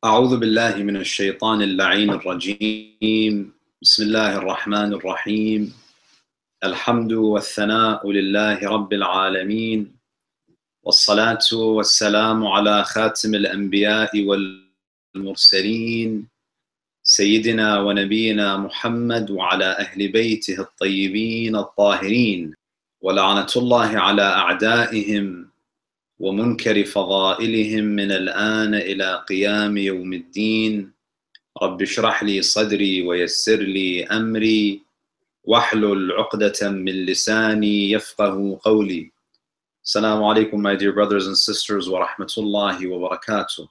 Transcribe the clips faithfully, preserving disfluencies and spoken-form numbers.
أعوذ بالله من الشيطان اللعين الرجيم بسم الله الرحمن الرحيم الحمد والثناء لله رب العالمين والصلاة والسلام على خاتم الأنبياء والمرسلين سيدنا ونبينا محمد وعلى أهل بيته الطيبين الطاهرين ولعنة الله على أعدائهم ومنكر فضائلهم من الآن إلى قيام يوم الدين. رب اشرح لي صدري ويسر لي أمري واحلل عقدة من لساني يفقه قولي. Assalamu alaikum, my dear brothers and sisters, wa rahmatullahi wa barakatuh.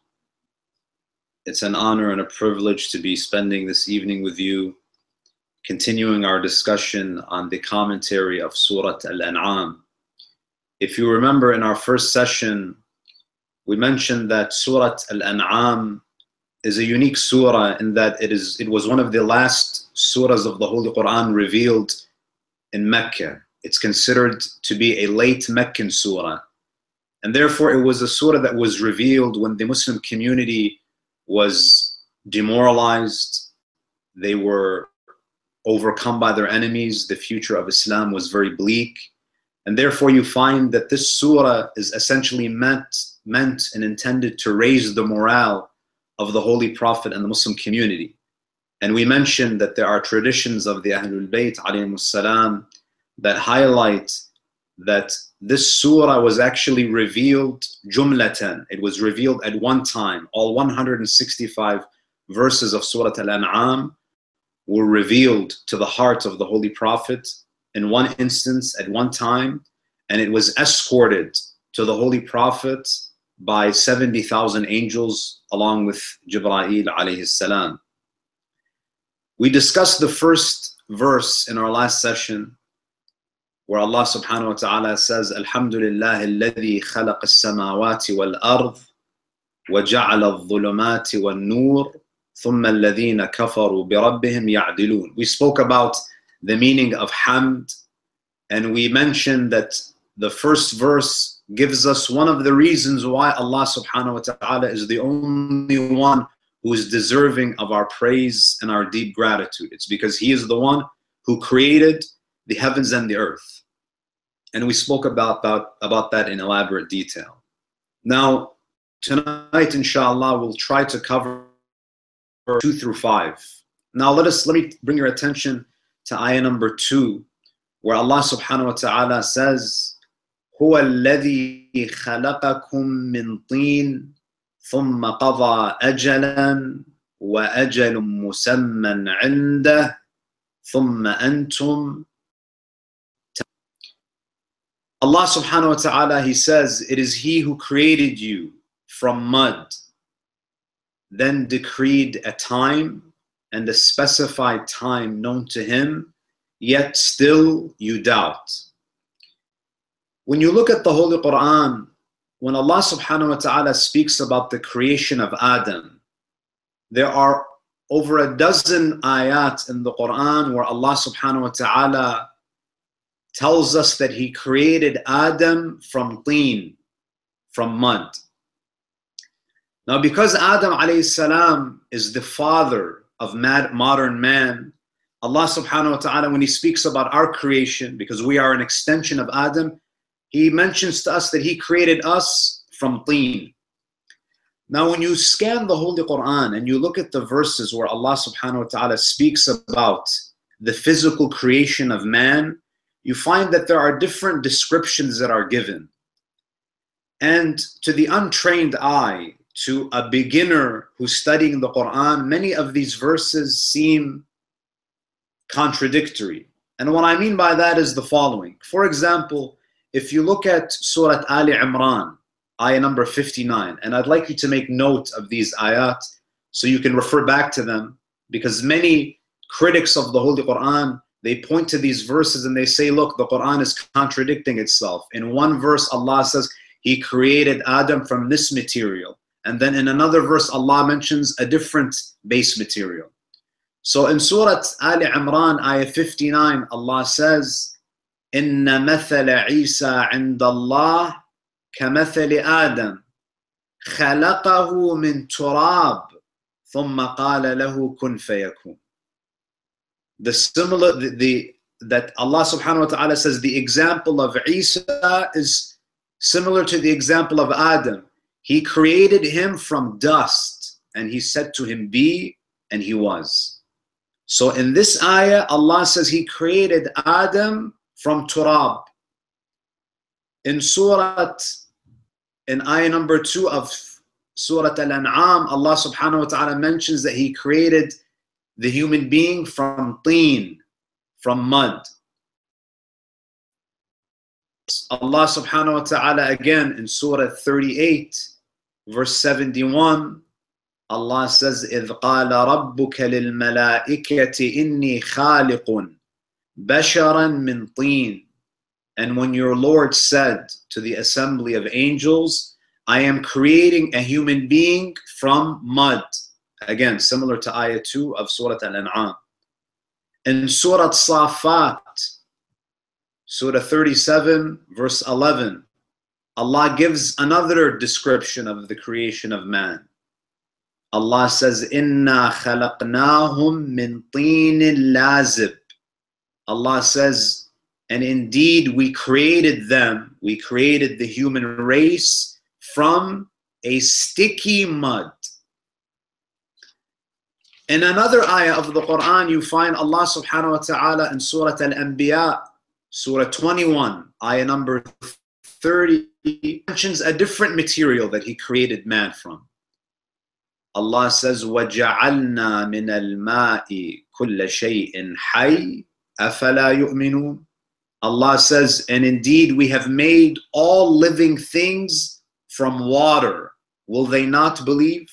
It's an honor and a privilege to be spending this evening with you, continuing our discussion on the commentary of Surah Al-An'am. If you remember, in our first session, we mentioned that Surah Al-An'am is a unique surah in that it is it was one of the last surahs of the Holy Quran revealed in Mecca. It's considered to be a late Meccan surah. And therefore, it was a surah that was revealed when the Muslim community was demoralized. They were overcome by their enemies. The future of Islam was very bleak. And therefore, you find that this surah is essentially meant, meant and intended to raise the morale of the Holy Prophet and the Muslim community. And we mentioned that there are traditions of the Ahlul Bayt alayhimus salam that highlight that this surah was actually revealed jumlatan. It was revealed at one time. All one hundred sixty-five verses of Surah Al-An'am were revealed to the heart of the Holy Prophet in one instance at one time, and it was escorted to the Holy Prophet by seventy thousand angels along with Jibreel alayhi salam. We discussed the first verse in our last session where Allah subhanahu wa ta'ala says, Alhamdulillah alladhi khalaqa as-samawati wal-ard wa ja'ala adh-dhulumati wan-nur thumma alladhina kafaru bi rabbihim ya'dilun. We spoke about the meaning of hamd, and we mentioned that the first verse gives us one of the reasons why Allah subhanahu wa ta'ala is the only one who is deserving of our praise and our deep gratitude. It's because He is the one who created the heavens and the earth. And we spoke about, about, about that in elaborate detail. Now, tonight, inshallah, we'll try to cover two through five. Now, let us let me bring your attention to ayah number two, where Allah subhanahu wa ta'ala says, هو الذي خلقكم من طين ثم قضى أجلا وأجل مسمى عنده ثم أنتم. Allah subhanahu wa ta'ala, He says, it is He who created you from mud, then decreed a time and a specified time known to Him, yet still you doubt. When you look at the Holy Quran, when Allah subhanahu wa ta'ala speaks about the creation of Adam, there are over a dozen ayat in the Quran where Allah subhanahu wa ta'ala tells us that He created Adam from teen, from mud. Now, because Adam alayhi salam is the father of mad, modern man, Allah subhanahu wa ta'ala, when He speaks about our creation, because we are an extension of Adam, He mentions to us that He created us from teen. Now, when you scan the Holy Quran and you look at the verses where Allah subhanahu wa ta'ala speaks about the physical creation of man, you find that there are different descriptions that are given. And to the untrained eye, to a beginner who's studying the Quran, many of these verses seem contradictory. And what I mean by that is the following. For example, if you look at Surah Ali Imran, ayah number fifty-nine, and I'd like you to make note of these ayat so you can refer back to them, because many critics of the Holy Quran, they point to these verses and they say, look, the Quran is contradicting itself. In one verse, Allah says He created Adam from this material. And then in another verse, Allah mentions a different base material. So in Surah Ali Imran, ayah fifty-nine, Allah says, إِنَّ مَثَلَ عِيسَى عِنْدَ اللَّهِ كَمَثَلِ آدَمَ خَلَقَهُ مِنْ تُرَابٍ ثم قال له كن فيكون. The similar, the, the that Allah subhanahu wa ta'ala says the example of Isa is similar to the example of Adam. He created him from dust and he said to him, be, and he was. So in this ayah, Allah says he created Adam from turab. In Surah, in ayah number two of Surah Al-An'am, Allah subhanahu wa ta'ala mentions that he created the human being from teen, from mud. Allah subhanahu wa ta'ala again in Surah thirty-eight, verse seventy-one, Allah says, إِذْ قَالَ رَبُّكَ لِلْمَلَائِكَةِ إِنِّي خَالِقٌ بَشَرًا مِّن طِينٍ. And when your Lord said to the assembly of angels, I am creating a human being from mud. Again, similar to ayah two of Surah Al-An'am. In Surah Safat, Surah thirty-seven, verse eleven, Allah gives another description of the creation of man. Allah says, إِنَّا خَلَقْنَاهُمْ مِنْ طِينٍ لَازِبٍ. Allah says, and indeed we created them, we created the human race from a sticky mud. In another ayah of the Quran, you find Allah subhanahu wa ta'ala in Surah Al-Anbiya, Surah twenty-one, ayah number thirty, mentions a different material that he created man from. Allah says, وَجَعَلْنَا مِنَ الْمَاءِ كُلَّ شَيْءٍ حَيٍّ أَفَلَا يُؤْمِنُونَ. Allah says, and indeed we have made all living things from water. Will they not believe?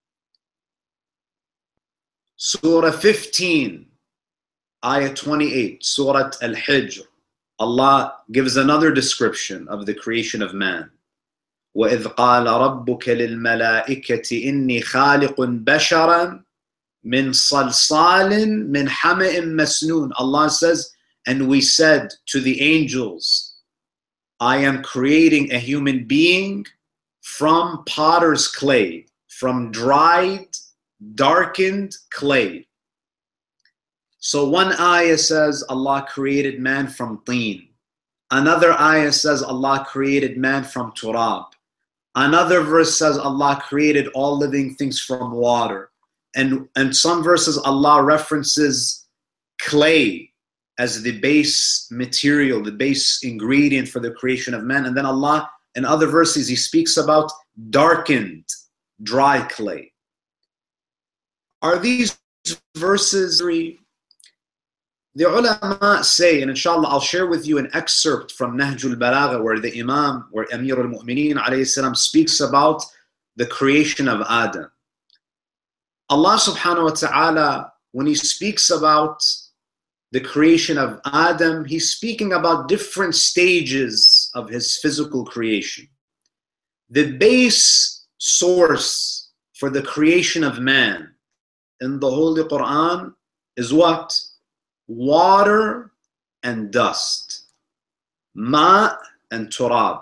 Surah fifteen, ayah twenty-eight, Surah Al-Hijr. Allah gives another description of the creation of man. وَإِذْ قَالَ رَبُّكَ لِلْمَلَائِكَةِ إِنِّي خَالِقٌ بَشَرًا مِنْ صَلْصَالٍ مِنْ حَمَإٍ مَسْنُونٍ. Allah says, and we said to the angels, I am creating a human being from potter's clay, from dried, darkened clay. So one ayah says Allah created man from teen. Another ayah says Allah created man from turab. Another verse says Allah created all living things from water. And in some verses Allah references clay as the base material, the base ingredient for the creation of man. And then Allah, in other verses, he speaks about darkened, dry clay. Are these verses three? The ulama say, and inshallah I'll share with you an excerpt from Nahjul Balagha where the Imam, where Amir al-Mu'mineen alayhi salam speaks about the creation of Adam. Allah subhanahu wa ta'ala, when he speaks about the creation of Adam, he's speaking about different stages of his physical creation. The base source for the creation of man in the Holy Quran is what? Water and dust. Ma and turab.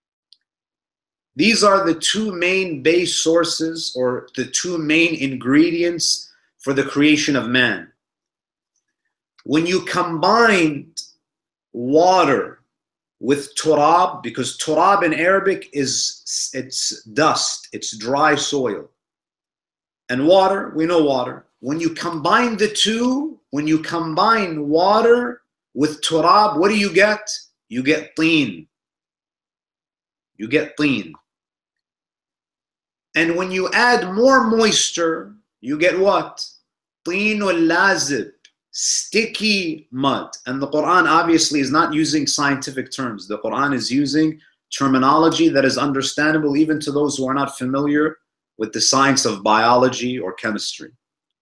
These are the two main base sources or the two main ingredients for the creation of man. When you combine water with turab, because turab in Arabic is it's dust, it's dry soil. And water, we know water. When you combine the two, when you combine water with turab, what do you get? You get teen. You get teen. And when you add more moisture, you get what? Teen al-lazib, sticky mud. And the Quran obviously is not using scientific terms. The Quran is using terminology that is understandable even to those who are not familiar with the science of biology or chemistry.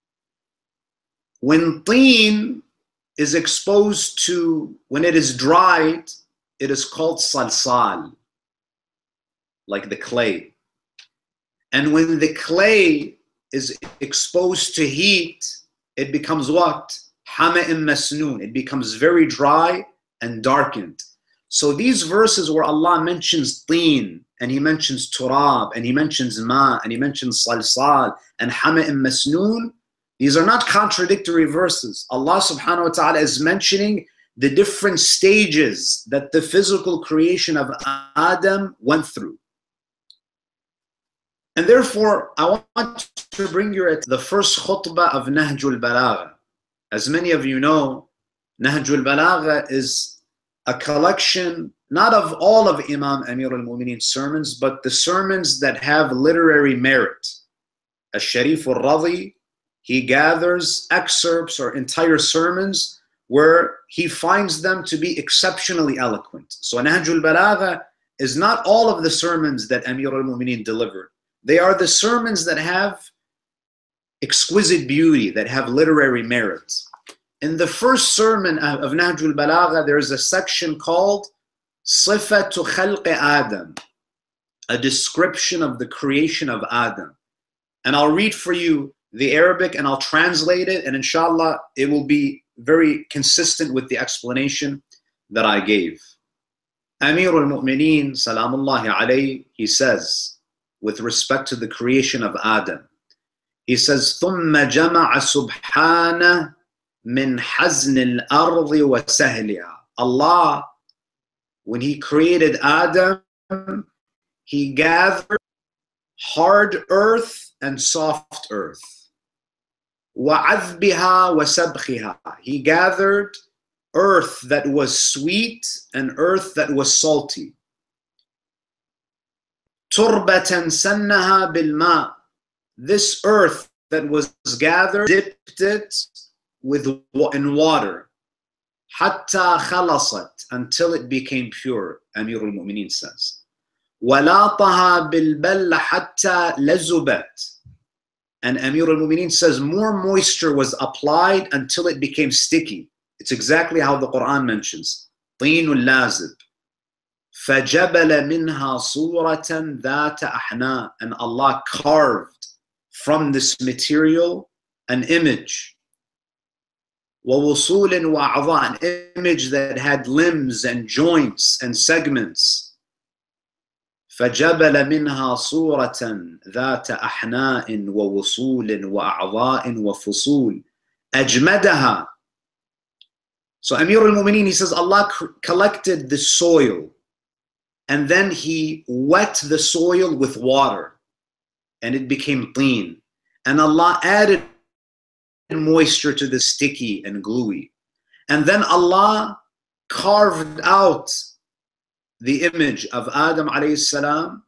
When teen is exposed to, when it is dried, it is called salsal, like the clay. And when the clay is exposed to heat, it becomes what? Hama'im masnoon. It becomes very dry and darkened. So these verses where Allah mentions teen and he mentions turab, and he mentions ma, and he mentions salsal, and hama'im masnoon, these are not contradictory verses. Allah subhanahu wa ta'ala is mentioning the different stages that the physical creation of Adam went through. And therefore, I want to bring you at the first khutbah of Nahjul Balagha. As many of you know, Nahjul Balagha is a collection, not of all of Imam Amir al-Mu'mineen's sermons, but the sermons that have literary merit. Al-Sharif al-Radhi, he gathers excerpts or entire sermons where he finds them to be exceptionally eloquent. So Nahjul Balagha is not all of the sermons that Amir al-Mu'mineen delivered. They are the sermons that have exquisite beauty, that have literary merit. In the first sermon of Nahjul Balagha, there is a section called Sifatu Khalq Adam, a description of the creation of Adam. And I'll read for you the Arabic and I'll translate it, and inshallah it will be very consistent with the explanation that I gave. Amir al-Mu'mineen, salamullahi alayhi, he says, with respect to the creation of Adam, he says, ثُمَّ جَمَعَ سُبْحَانَهُ مِنْ حَزْنِ الْأَرْضِ وَسَهْلِهَا. Allah, when he created Adam, he gathered hard earth and soft earth. وَعَذْبِهَا وَسَبْخِهَا. He gathered earth that was sweet and earth that was salty. تُرْبَةً سَنَّهَا بِالْمَاءِ. This earth that was gathered, dipped it with in water. حَتَّى خَلَصَتْ. Until it became pure, Amir al-Mu'mineen says. وَلَاطَهَا بِالْبَلَّ حَتَّى لَزُبَتْ. And Amir al-Mu'mineen says more moisture was applied until it became sticky. It's exactly how the Quran mentions. طِينُ اللَّازِب. فَجَبَلَ مِنْهَا صُورَةً ذَاتَ أَحْنَاءٍ. And Allah carved from this material an image. وَوُصُولٍ وَأَعْضَاءٍ. An image that had limbs and joints and segments. فَجَبَلَ مِنْهَا صُورَةً ذَاتَ أَحْنَاءٍ وَوُصُولٍ وَأَعْضَاءٍ وَفُصُولٍ أَجْمَدَهَا. So Amir al-Mu'mineen, he says, Allah collected the soil and then he wet the soil with water and it became clean. And Allah added moisture to the sticky and gluey. And then Allah carved out the image of Adam alayhi salam.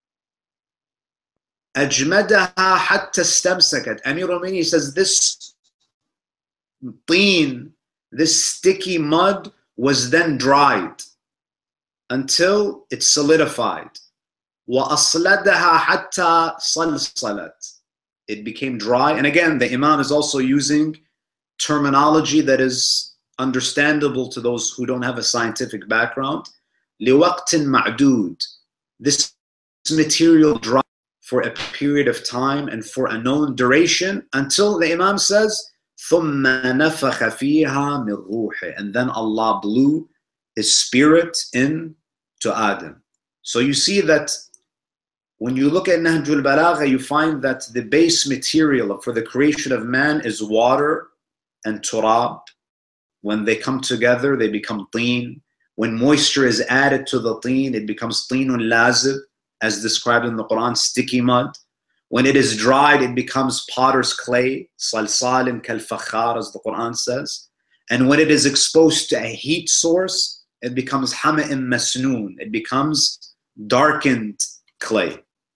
أَجْمَدَهَا حَتَّى اسْتَمْسَكَتْ. Amir al-Mu'mineen says this teen, this sticky mud was then dried until it solidified. وَأَصْلَدَهَا حَتَّى صَلْصَلَتْ. It became dry. And again, the Imam is also using terminology that is understandable to those who don't have a scientific background. لِوَقْتٍ مَعْدُودٍ. This material dried for a period of time and for a known duration until the Imam says, ثُمَّ نَفَخَ فِيهَا مِنْ رُوحِهِ. And then Allah blew His Spirit in to Adam. So you see that when you look at Nahjul Balagha, you find that the base material for the creation of man is water and turab. When they come together, they become teen. When moisture is added to the teen, it becomes teenun lazib, as described in the Quran, sticky mud. When it is dried, it becomes potter's clay, salsalin kal fakhar, as the Quran says. And when it is exposed to a heat source, it becomes hama'im masnoon. It becomes darkened clay.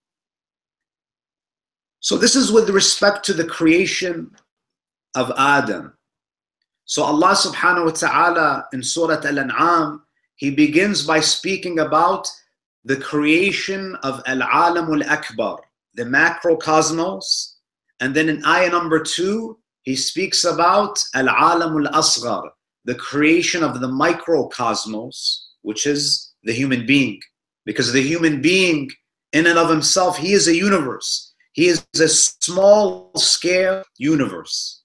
So this is with respect to the creation of Adam. So Allah subhanahu wa ta'ala in Surah Al-An'am, He begins by speaking about the creation of Al-Alam Al-Akbar, the macrocosmos. And then in ayah number two, He speaks about Al-Alam Al-Asghar, the creation of the microcosmos, which is the human being. Because the human being, in and of himself, he is a universe. He is a small-scale universe.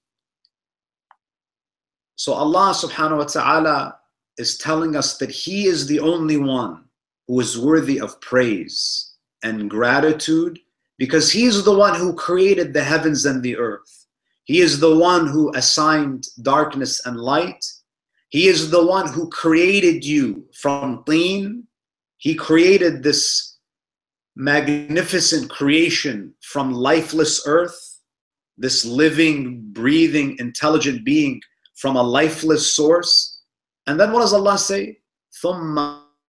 So Allah subhanahu wa ta'ala is telling us that He is the only one who is worthy of praise and gratitude, because he is the one who created the heavens and the earth. He is the one who assigned darkness and light. He is the one who created you from teen. He created this magnificent creation from lifeless earth, this living, breathing, intelligent being from a lifeless source. And then what does Allah say? ثُمَّ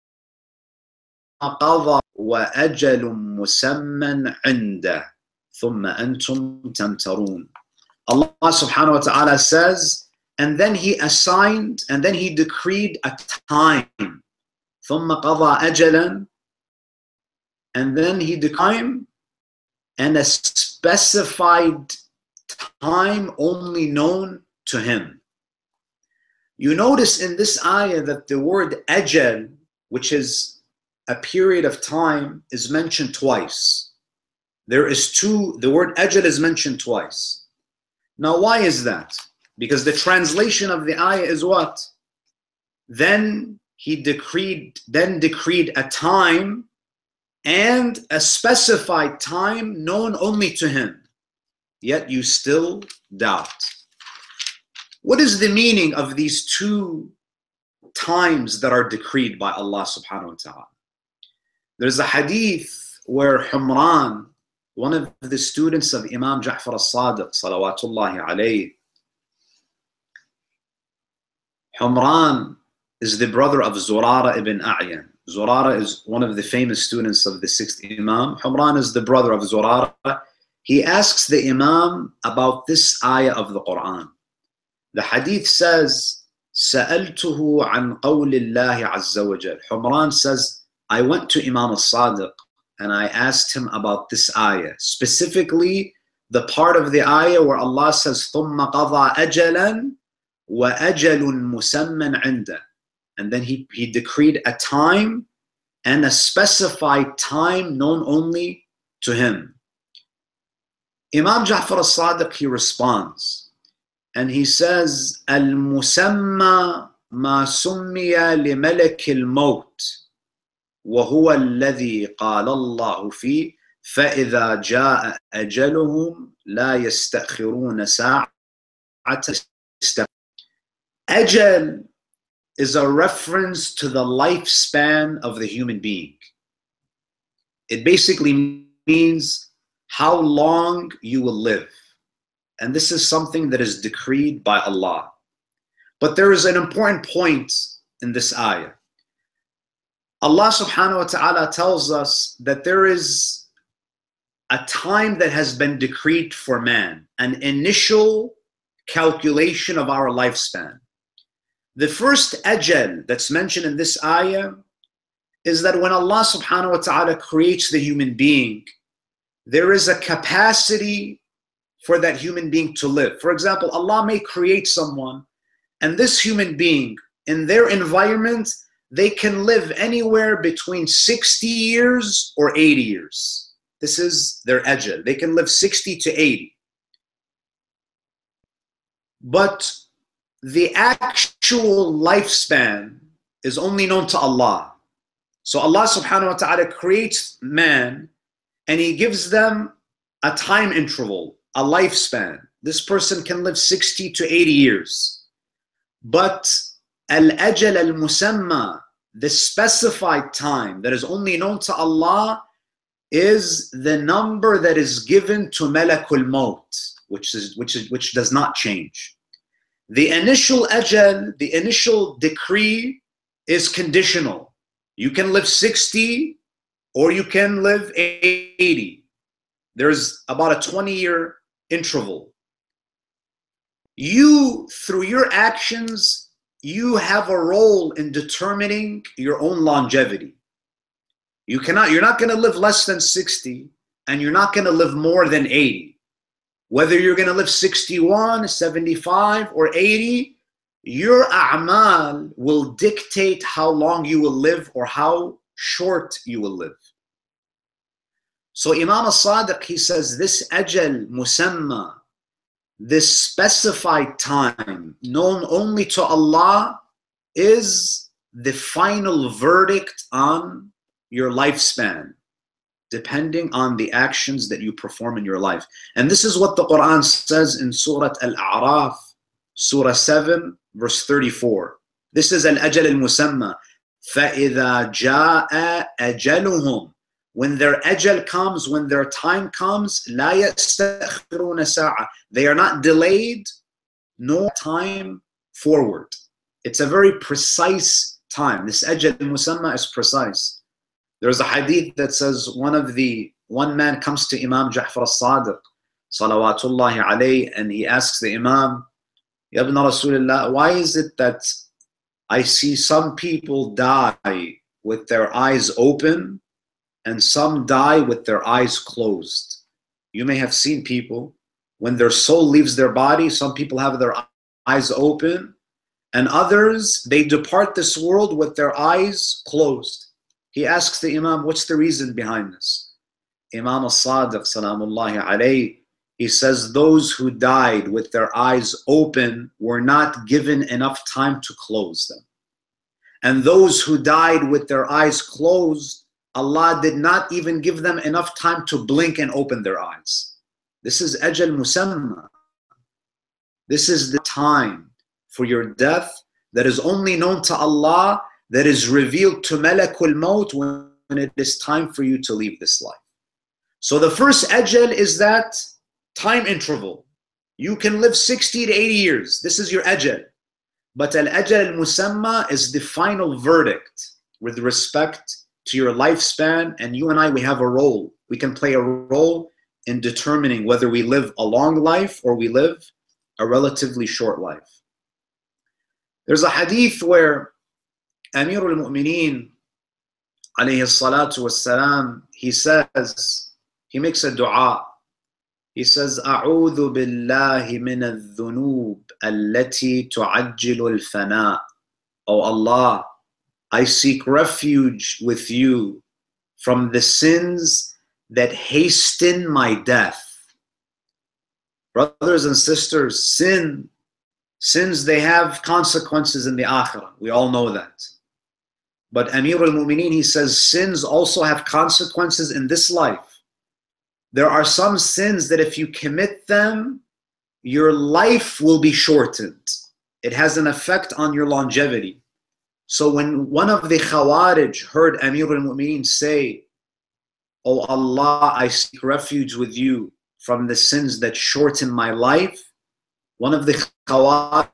قَضَى وَأَجَلٌ مُسَمًّى عِنْدَهُ ثُمَّ أَنْتُمْ تَمْتَرُونَ. Allah subhanahu wa ta'ala says, and then he assigned, and then he decreed a time. ثُمَّ قَضَى أَجَلًا, and then he decreed and a specified time only known to him. You notice in this ayah that the word ajal, which is a period of time, is mentioned twice. There is two, the word ajal is mentioned twice. Now why is that? Because the translation of the ayah is what? Then he decreed, then decreed a time and a specified time known only to him. Yet you still doubt. What is the meaning of these two times that are decreed by Allah subhanahu wa ta'ala? There's a hadith where Humran, one of the students of Imam Ja'far al-Sadiq, salawatullahi alayhi, Humran is the brother of Zurara ibn A'yan. Zurara is one of the famous students of the sixth Imam. Humran is the brother of Zurara. He asks the Imam about this ayah of the Quran. The hadith says, سَأَلْتُهُ عَنْ قَوْلِ اللَّهِ عَزَّ وَجَلَ. Humran says, I went to Imam al-Sadiq and I asked him about this ayah, specifically the part of the ayah where Allah says, ثُمَّ قَضَى أَجَلًا وَأَجَلٌ مُسَمًّى عِنْدَهُ. And then he, he decreed a time and a specified time known only to him. Imam Ja'far al-Sadiq, he responds, and he says, Al-Musamma ma summiya li malak al-maut wa huwa alladhi qala Allahu fi fa idha jaa ajaluhum la yastakhiruna sa'atan. Ajal is a reference to the lifespan of the human being. It basically means how long you will live. And this is something that is decreed by Allah. But there is an important point in this ayah. Allah subhanahu wa ta'ala tells us that there is a time that has been decreed for man, an initial calculation of our lifespan. The first ajal that's mentioned in this ayah is that when Allah subhanahu wa ta'ala creates the human being, there is a capacity for that human being to live. For example, Allah may create someone, and this human being, in their environment, they can live anywhere between sixty years or eighty years. This is their ajal. They can live sixty to eighty. But the actual lifespan is only known to Allah. So Allah subhanahu wa ta'ala creates man and he gives them a time interval, a lifespan. This person can live sixty to eighty years. But al-ajal al-musamma, the specified time that is only known to Allah, is the number that is given to malakul maut, which is which is which does not change. The initial ajal, the initial decree, is conditional. You can live sixty or you can live eighty. There's about a twenty year interval. You, through your actions, you have a role in determining your own longevity. You cannot, you're not going to live less than sixty, and you're not going to live more than eighty. Whether you're going to live sixty-one, seventy-five, or eighty, your a'mal will dictate how long you will live or how short you will live. So Imam al-Sadiq, he says, this ajal musamma, this specified time known only to Allah, is the final verdict on your lifespan, depending on the actions that you perform in your life. And this is what the Quran says in Surah Al-A'raf, Surah seven, verse thirty-four. This is Al-Ajal Al-Musamma. فَإِذَا جَاءَ أَجَلُهُمْ. When their ajal comes, when their time comes, لَا يَسْتَأْخِرُونَ سَاعَةً. They are not delayed, nor time forward. It's a very precise time. This ajal Al-Musamma is precise. There's a hadith that says one of the, one man comes to Imam Ja'far al-Sadiq, salawatullahi alayhi, and he asks the Imam, Ya ibn Rasulullah, why is it that I see some people die with their eyes open and some die with their eyes closed? You may have seen people, when their soul leaves their body, some people have their eyes open, and others, they depart this world with their eyes closed. He asks the Imam, what's the reason behind this? Imam al-Sadiq, salamullahi alayhi, he says those who died with their eyes open were not given enough time to close them. And those who died with their eyes closed, Allah did not even give them enough time to blink and open their eyes. This is Ajal Musamma. This is the time for your death that is only known to Allah, that is revealed to Malakul Maut when it is time for you to leave this life. So the first ajal is that time interval. You can live sixty to eighty years. This is your ajal. But al-ajal al-musamma is the final verdict with respect to your lifespan, and you and I, we have a role. We can play a role in determining whether we live a long life or we live a relatively short life. There's a hadith where Amir al-Mu'mineen, alayhi salatu wassalam, he says, he makes a dua. He says, أعوذ بالله من الذنوب التي تعجل الفناء. Oh Allah, I seek refuge with you from the sins that hasten my death. Brothers and sisters, sin, sins, they have consequences in the akhirah. We all know that. But Amir al-Mu'mineen, he says, sins also have consequences in this life. There are some sins that if you commit them, your life will be shortened. It has an effect on your longevity. So when one of the Khawarij heard Amir al-Mu'mineen say, Oh Allah, I seek refuge with you from the sins that shorten my life, one of the Khawarij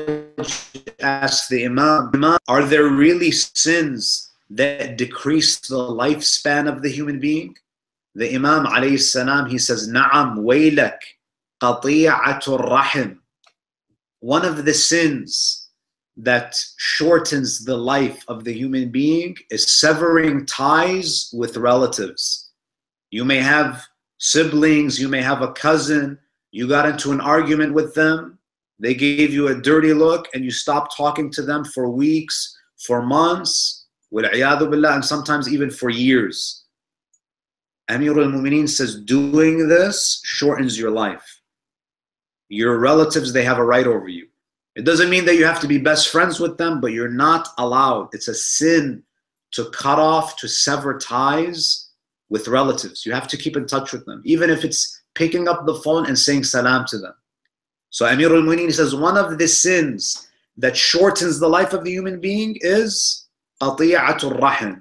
asked the Imam, are there really sins that decrease the lifespan of the human being? The Imam alayhi salam, he says, Na'am, waylak, qati'atur rahim. One of the sins that shortens the life of the human being is severing ties with relatives. You may have siblings, you may have a cousin, you got into an argument with them, they gave you a dirty look and you stopped talking to them for weeks, for months, wal-'iyadhu billah, and sometimes even for years. Amir al-Mu'mineen says, doing this shortens your life. Your relatives, they have a right over you. It doesn't mean that you have to be best friends with them, but you're not allowed. It's a sin to cut off, to sever ties with relatives. You have to keep in touch with them, even if it's picking up the phone and saying salam to them. So Amir al-Mu'mineen says, one of the sins that shortens the life of the human being is qati'atur rahim.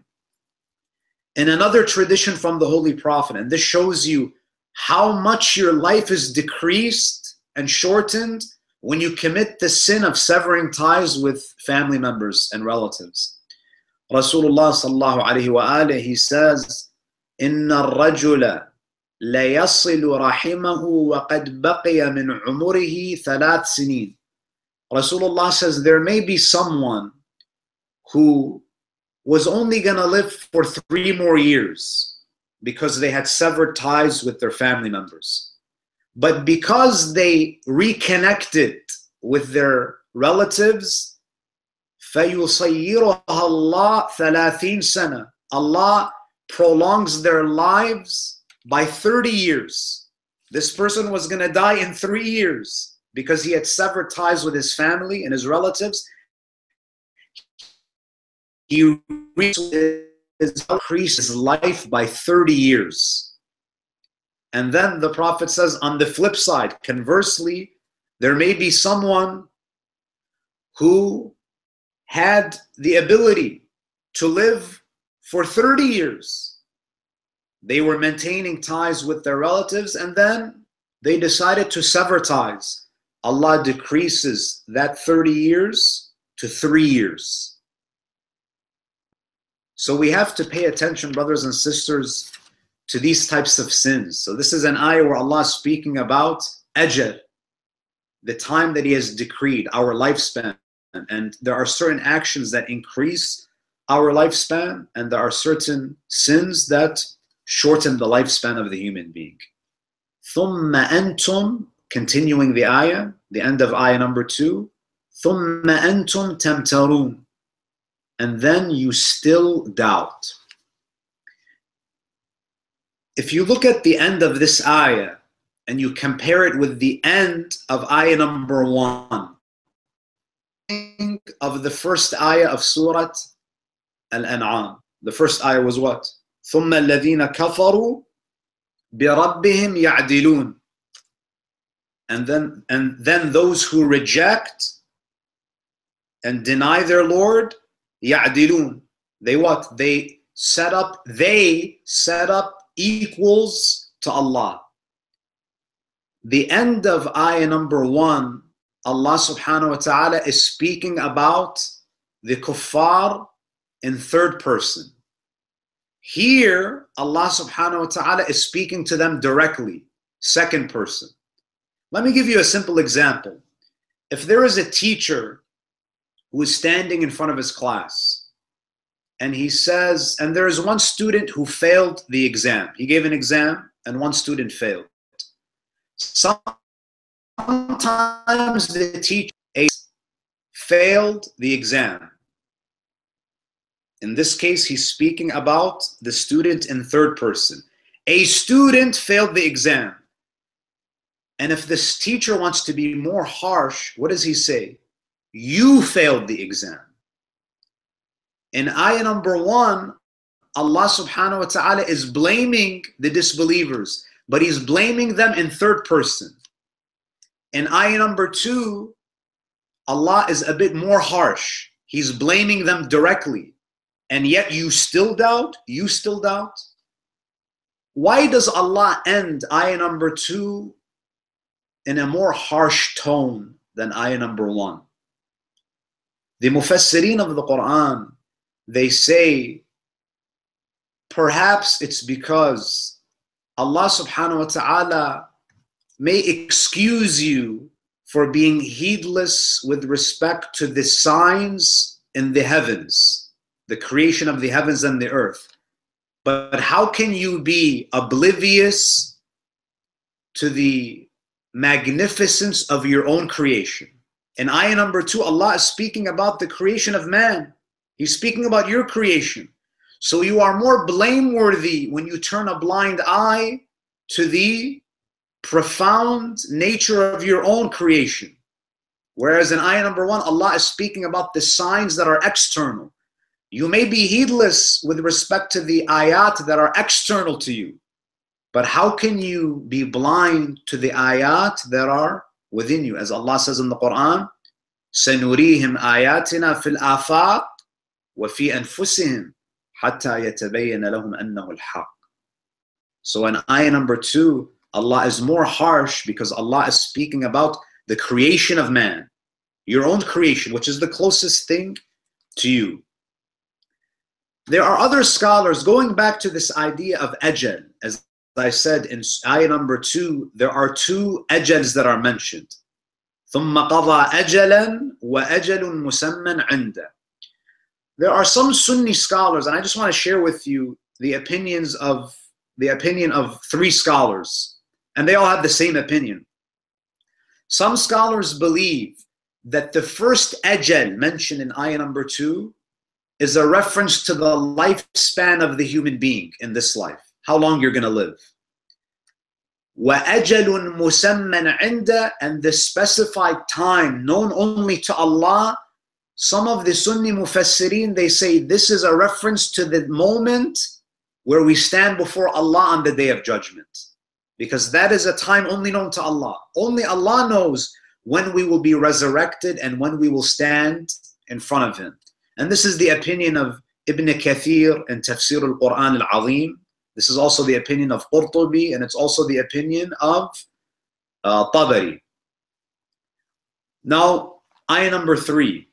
In another tradition from the Holy Prophet, and this shows you how much your life is decreased and shortened when you commit the sin of severing ties with family members and relatives. Rasulullah sallallahu alayhi wa alayhi, he says, Inna ar-rajula la yasilu rahimahu wa qad baqiya min umurihi thalath sinin. Rasulullah says there may be someone who was only going to live for three more years because they had severed ties with their family members. But because they reconnected with their relatives, فَيُصَيِّرُهَا اللَّهُ ثَلَاثِينَ سَنَةً. Allah prolongs their lives by thirty years. This person was going to die in three years because he had severed ties with his family and his relatives. He reached increase his life by thirty years. And then the Prophet says, on the flip side, conversely, there may be someone who had the ability to live for thirty years. They were maintaining ties with their relatives, and then they decided to sever ties. Allah decreases that thirty years to three years. So we have to pay attention, brothers and sisters, to these types of sins. So this is an ayah where Allah is speaking about ajal, the time that He has decreed, our lifespan. And there are certain actions that increase our lifespan, and there are certain sins that shorten the lifespan of the human being. ثُمَّ أَنْتُمْ, continuing the ayah, the end of ayah number two, ثُمَّ أَنْتُمْ تَمْتَرُونَ, and then you still doubt. If you look at the end of this ayah and you compare it with the end of ayah number one, think of the first ayah of Surah Al-An'am. The first ayah was what? ثُمَّ الَّذِينَ كَفَرُوا بِرَبِّهِمْ يَعْدِلُونَ. And then, and then those who reject and deny their Lord, يَعْدِلُونَ. They what? They set up, they set up equals to Allah. The end of ayah number one, Allah subhanahu wa ta'ala is speaking about the kuffar in third person. Here, Allah subhanahu wa ta'ala is speaking to them directly, second person. Let me give you a simple example. If there is a teacher who is standing in front of his class, and he says, and there is one student who failed the exam. He gave an exam and one student failed. Sometimes the teacher failed the exam. In this case, he's speaking about the student in third person. A student failed the exam. And if this teacher wants to be more harsh, what does he say? You failed the exam. In ayah number one, Allah subhanahu wa ta'ala is blaming the disbelievers, but He's blaming them in third person. In ayah number two, Allah is a bit more harsh. He's blaming them directly. And yet you still doubt? You still doubt? Why does Allah end ayah number two in a more harsh tone than ayah number one? The Mufassirin of the Quran, they say, perhaps it's because Allah subhanahu wa ta'ala may excuse you for being heedless with respect to the signs in the heavens, the creation of the heavens and the earth. But how can you be oblivious to the magnificence of your own creation? In ayah number two, Allah is speaking about the creation of man. He's speaking about your creation. So you are more blameworthy when you turn a blind eye to the profound nature of your own creation. Whereas in ayah number one, Allah is speaking about the signs that are external. You may be heedless with respect to the ayat that are external to you. But how can you be blind to the ayat that are within you? As Allah says in the Quran, سَنُرِيهِمْ آيَاتِنَا فِي الْآفَاقِ وَفِي أَنفُسِهِمْ حَتَّى يَتَبَيَّنَ لَهُمْ أَنَّهُ الْحَقِّ. So in ayah number two, Allah is more harsh because Allah is speaking about the creation of man, your own creation, which is the closest thing to you. There are other scholars going back to this idea of ajal. As I said in ayah number two, there are two ajals that are mentioned. ثُمَّ قَضَى أَجَلًا وَأَجَلٌ مُسَمًّى عِنْدَهُ. There are some Sunni scholars, and I just want to share with you the opinions of the opinion of three scholars, and they all have the same opinion. Some scholars believe that the first ajal mentioned in ayah number two is a reference to the lifespan of the human being in this life, how long you're going to live. وَأَجَلٌ مُسَمًّى عِنْدَهُ, and the specified time known only to Allah Some of the Sunni Mufassirin, they say this is a reference to the moment where we stand before Allah on the Day of Judgment. Because that is a time only known to Allah. Only Allah knows when we will be resurrected and when we will stand in front of Him. And this is the opinion of Ibn Kathir in Tafsir al-Quran al-Azim. This is also the opinion of Qurtubi, and it's also the opinion of uh, Tabari. Now, ayah number three.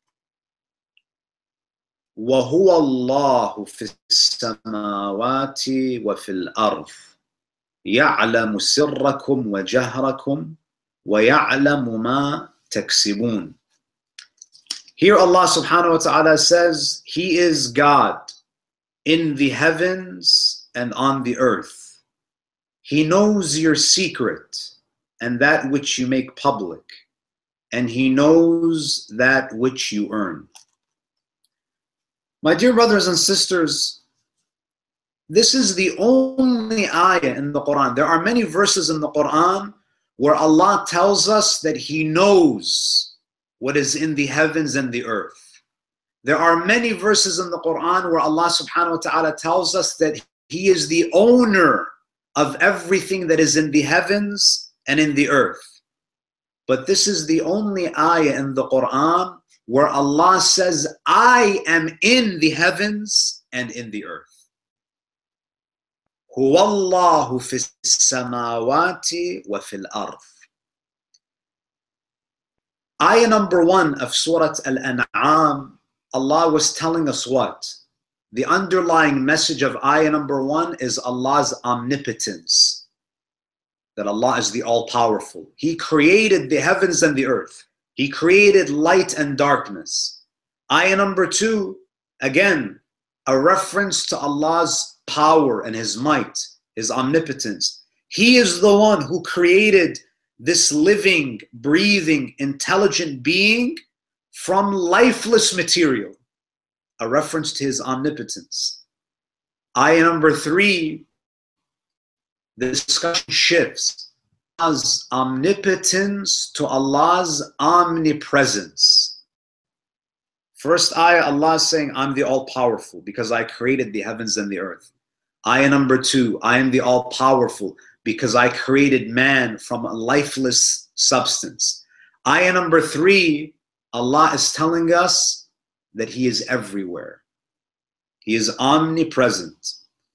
وَهُوَ اللَّهُ فِي السَّمَاوَاتِ وَفِي الْأَرْضِ يَعْلَمُ سِرَّكُمْ وَجَهْرَكُمْ وَيَعْلَمُ مَا تَكْسِبُونَ. Here Allah subhanahu wa ta'ala says, He is God in the heavens and on the earth. He knows your secret and that which you make public, and He knows that which you earn. My dear brothers and sisters, this is the only ayah in the Quran. There are many verses in the Quran where Allah tells us that He knows what is in the heavens and the earth. There are many verses in the Quran where Allah subhanahu wa ta'ala tells us that He is the owner of everything that is in the heavens and in the earth. But this is the only ayah in the Quran where Allah says, I am in the heavens and in the earth. هُوَ اللَّهُ فِي السَّمَاوَاتِ وَفِي الْأَرْضِ. Ayah number one of Surah Al-An'am, Allah was telling us what? The underlying message of ayah number one is Allah's omnipotence. That Allah is the all-powerful. He created the heavens and the earth. He created light and darkness. Ayah number two, again, a reference to Allah's power and His might, His omnipotence. He is the one who created this living, breathing, intelligent being from lifeless material, a reference to His omnipotence. Ayah number three, the discussion shifts. Allah's omnipotence to Allah's omnipresence. First ayah, Allah is saying, I'm the all-powerful because I created the heavens and the earth. Ayah number two, I am the all-powerful because I created man from a lifeless substance. Ayah number three, Allah is telling us that He is everywhere. He is omnipresent.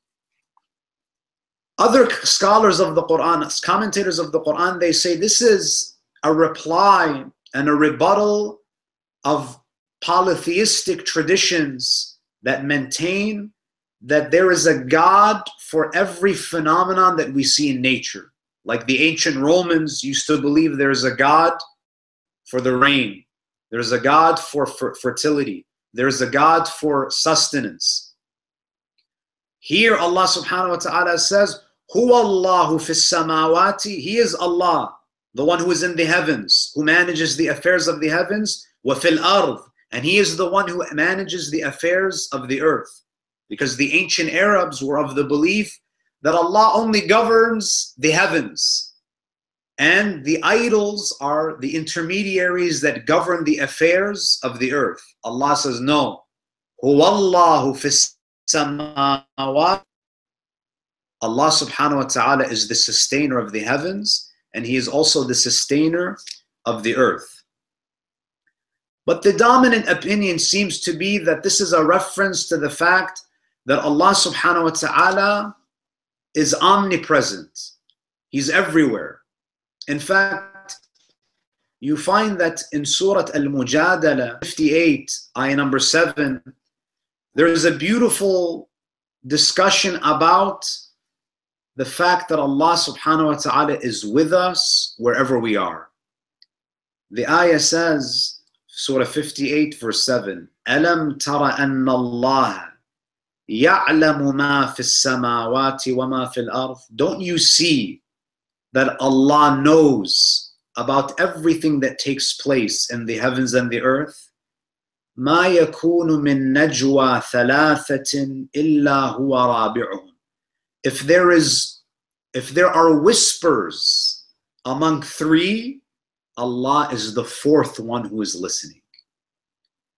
Other scholars of the Quran, commentators of the Quran, they say this is a reply and a rebuttal of polytheistic traditions that maintain that there is a God for every phenomenon that we see in nature. Like the ancient Romans used to believe there's a God for the rain. There's a God for fertility. There's a God for sustenance. Here Allah subhanahu wa ta'ala says, Huwa Allahu fis samawati. He is Allah, the one who is in the heavens, who manages the affairs of the heavens, wa fil ard. And He is the one who manages the affairs of the earth. Because the ancient Arabs were of the belief that Allah only governs the heavens. And the idols are the intermediaries that govern the affairs of the earth. Allah says, no. Huwa Allahu fis samawati. Allah subhanahu wa ta'ala is the sustainer of the heavens, and He is also the sustainer of the earth. But the dominant opinion seems to be that this is a reference to the fact that Allah subhanahu wa ta'ala is omnipresent. He's everywhere. In fact, you find that in Surah Al-Mujadala fifty-eight, ayah number seven, there is a beautiful discussion about the fact that Allah subhanahu wa ta'ala is with us wherever we are. The ayah says, Surah fifty-eight, verse seven, أَلَمْ تَرَ أَنَّ اللَّهَ يَعْلَمُ مَا فِي السَّمَاوَاتِ وَمَا فِي الْأَرْضِ. Don't you see that Allah knows about everything that takes place in the heavens and the earth? مَا يَكُونُ مِن نَجْوَى ثَلَاثَةٍ إِلَّا هُوَ رَابِعُهُمْ. If there is, if there are whispers among three, Allah is the fourth one who is listening.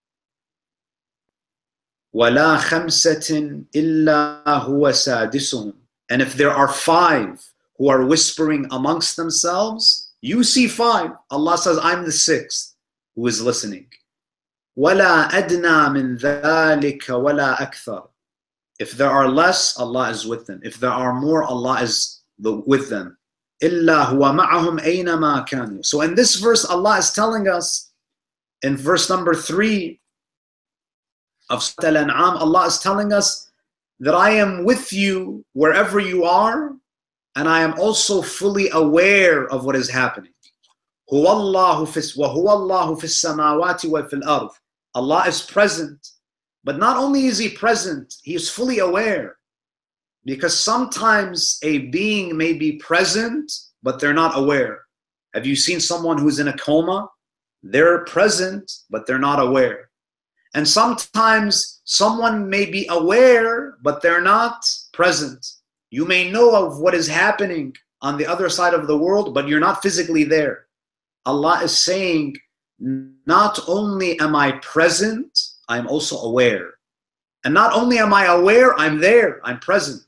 وَلَا خَمْسَةٍ إِلَّا هُوَ سَادِسُهُمْ. And if there are five who are whispering amongst themselves, you see five. Allah says, I'm the sixth who is listening. وَلَا أَدْنَى مِنْ ذَلِكَ وَلَا أَكْثَرُ. If there are less, Allah is with them. If there are more, Allah is the, with them. إِلَّا هُوَ مَعَهُمْ أَيْنَمَا كَانُوا. So in this verse, Allah is telling us, in verse number three of Surah Al-An'am, Allah is telling us that I am with you wherever you are, and I am also fully aware of what is happening. هُوَ اللَّهُ فِي وَهُوَ اللَّهُ فِي السَّمَاوَاتِ وَفِي الْأَرْضِ. Allah is present, but not only is He present, He is fully aware. Because sometimes a being may be present, but they're not aware. Have you seen someone who's in a coma? They're present, but they're not aware. And sometimes someone may be aware, but they're not present. You may know of what is happening on the other side of the world, but you're not physically there. Allah is saying, not only am I present, I'm also aware. And not only am I aware, I'm there, I'm present.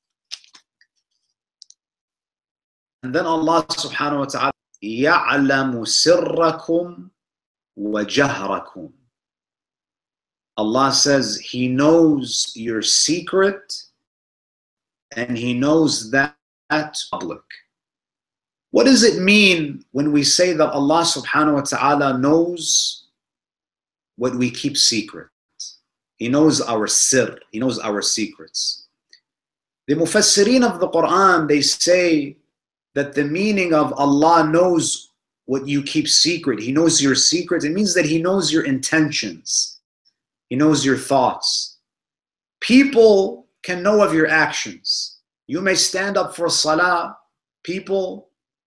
And then Allah subhanahu wa ta'ala, يَعْلَمُ سِرَّكُمْ وَجَهْرَكُمْ. Allah says He knows your secret and He knows that public. What does it mean when we say that Allah subhanahu wa ta'ala knows what we keep secret? He knows our sir, He knows our secrets. The Mufassirin of the Quran, they say that the meaning of Allah knows what you keep secret, He knows your secrets, it means that He knows your intentions. He knows your thoughts. People can know of your actions. You may stand up for salah. People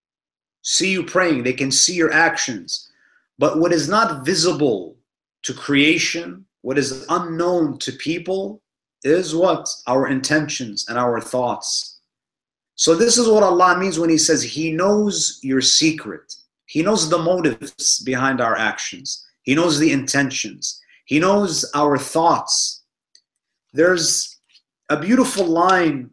see you praying. They can see your actions. But what is not visible to creation, what is unknown to people, is what? Our intentions and our thoughts. So this is what Allah means when He says He knows your secret. He knows the motives behind our actions. He knows the intentions. He knows our thoughts. There's a beautiful line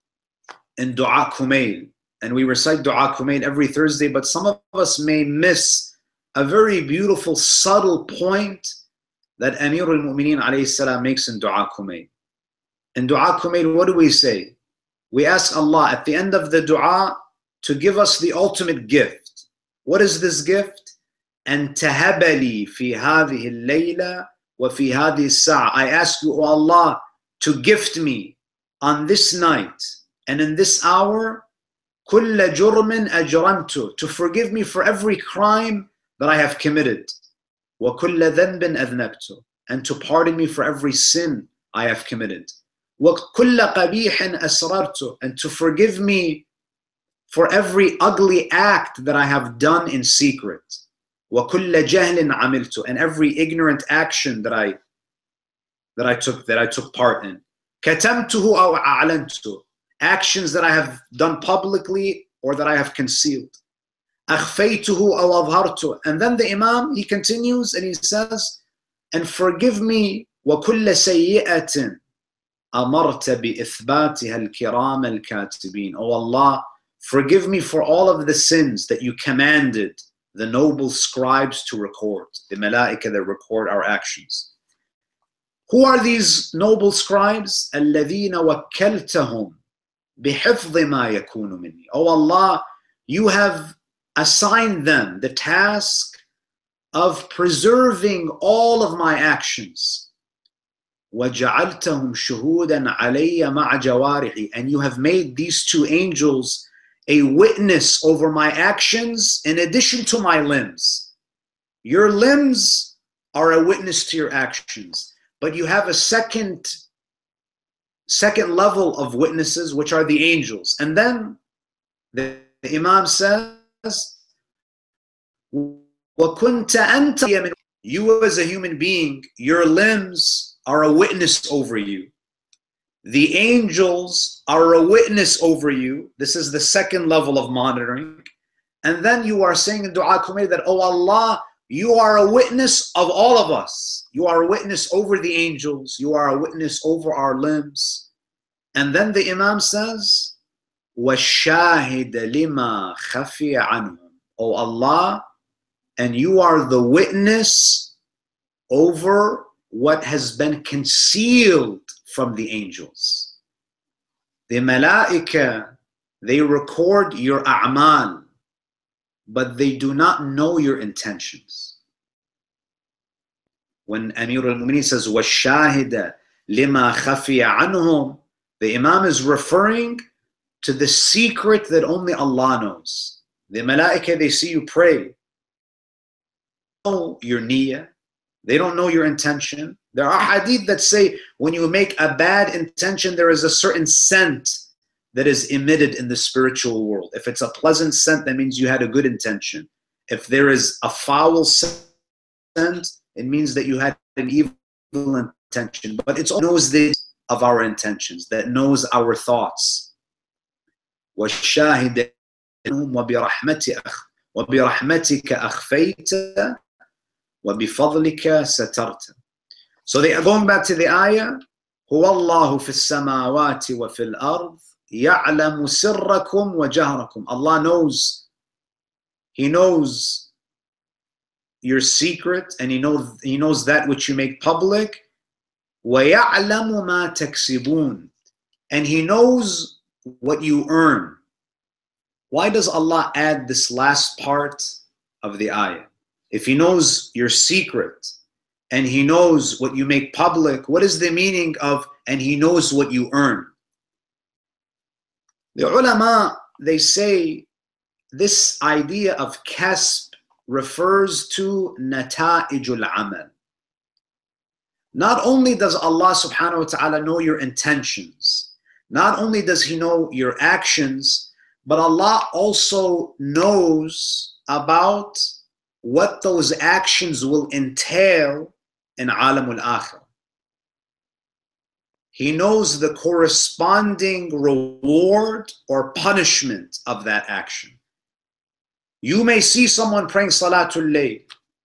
in Dua Kumail, and we recite Dua Kumail every Thursday, but some of us may miss a very beautiful, subtle point that Amir al-Mu'mineen alayhi salam makes in Dua Kumail. In Dua Kumail, what do we say? We ask Allah at the end of the dua to give us the ultimate gift. What is this gift? أَن تَهَبَ لِي فِي هَذِهِ اللَّيْلَةِ وَفِي هَذِهِ السَّاعَةِ. I ask you, O Allah, to gift me on this night and in this hour كُلَّ جُرْمٍ أَجْرَمْتُ, to forgive me for every crime that I have committed. وَكُلَّ ذَنْبٍ أَذْنَبْتُ, and to pardon me for every sin I have committed. وَكُلَّ قَبِيحٍ أَسْرَرْتُ, and to forgive me for every ugly act that I have done in secret. وَكُلَّ جَهْلٍ عَمِلْتُ, and every ignorant action that I that I took that I took part in. كَتَمْتُهُ أَوْ أَعْلَنْتُ, actions that I have done publicly or that I have concealed. أَخْفَيْتُهُ أَوْ أَظْهَرْتُ, and then the Imam, he continues and he says, and forgive me وَكُلَّ سَيِّئَةٍ أَمَرْتَ بِإِثْبَاتِهَا الْكِرَامَ الْكَاتِبِينَ. Oh Allah, forgive me for all of the sins that you commanded the noble scribes to record, the malaika that record our actions. Who are these noble scribes? الَّذِينَ وَكَّلْتَهُمْ بِحِفْظِ مَا يَكُونُ مِنِّي. Oh Allah, you have assigned them the task of preserving all of my actions. وَجَعَلْتَهُمْ شُهُودًا عَلَيَّ مَعَ جَوَارِحِ, and you have made these two angels a witness over my actions in addition to my limbs. Your limbs are a witness to your actions, but you have a second second level of witnesses, which are the angels. And then the, the Imam says, وَكُنْتَ أَنْتَ, you as a human being, your limbs are a witness over you. The angels are a witness over you. This is the second level of monitoring. And then you are saying in Dua Kumail that, oh Allah, You are a witness of all of us. You are a witness over the angels. You are a witness over our limbs. And then the Imam says, وَالشَّاهِدَ لِمَا خَفِيَ عَنْهُمْ. O Allah, and you are the witness over what has been concealed from the angels. The Malaika, they record your a'mal, but they do not know your intentions. When Amir al-Mu'mineen says, وَالشَّاهِدَ لِمَا خَفِيَ عَنْهُمْ, the Imam is referring to the secret that only Allah knows. The Malaika, they see you pray. They don't know your niyyah. They don't know your intention. There are hadith that say when you make a bad intention, there is a certain scent that is emitted in the spiritual world. If it's a pleasant scent, that means you had a good intention. If there is a foul scent, it means that you had an evil intention. But it's all knows this of our intentions, that knows our thoughts. وَالشَّاهِدَ وَبِرَحْمَتِكَ أَخْفَيْتَ وَبِفَضْلِكَ سَتَرْتَ. So they are going back to the ayah, هُوَ اللَّهُ فِي السَّمَاوَاتِ وَفِي الْأَرْضِ يَعْلَمُ سِرَّكُمْ وَجَهْرَكُمْ. Allah knows. He knows your secret, and He knows, He knows that which you make public. وَيَعْلَمُ مَا تَكْسِبُونَ. And He knows what you earn. Why does Allah add this last part of the ayah? If He knows your secret and He knows what you make public, what is the meaning of and He knows what you earn? The ulama, they say this idea of kasb refers to nata'ijul amal. Not only does Allah subhanahu wa ta'ala know your intentions, not only does He know your actions, but Allah also knows about what those actions will entail in alamul akhirah. He knows the corresponding reward or punishment of that action. You may see someone praying Salatul Layl.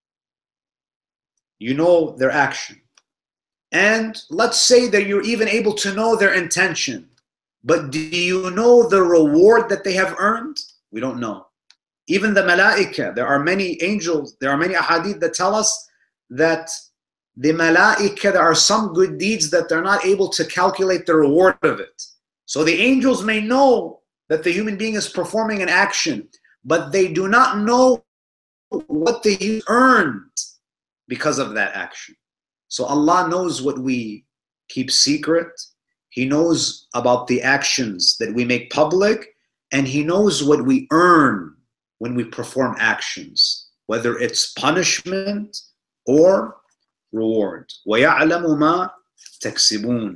You know their action. And let's say that you're even able to know their intention. But do you know the reward that they have earned? We don't know. Even the Malaika, there are many angels, there are many ahadith that tell us that the Malaika, there are some good deeds that they're not able to calculate the reward of it. So the angels may know that the human being is performing an action, but they do not know what they earned because of that action. So Allah knows what we keep secret. He knows about the actions that we make public, and He knows what we earn when we perform actions, whether it's punishment or reward. وَيَعْلَمُ مَا تَكْسِبُونَ.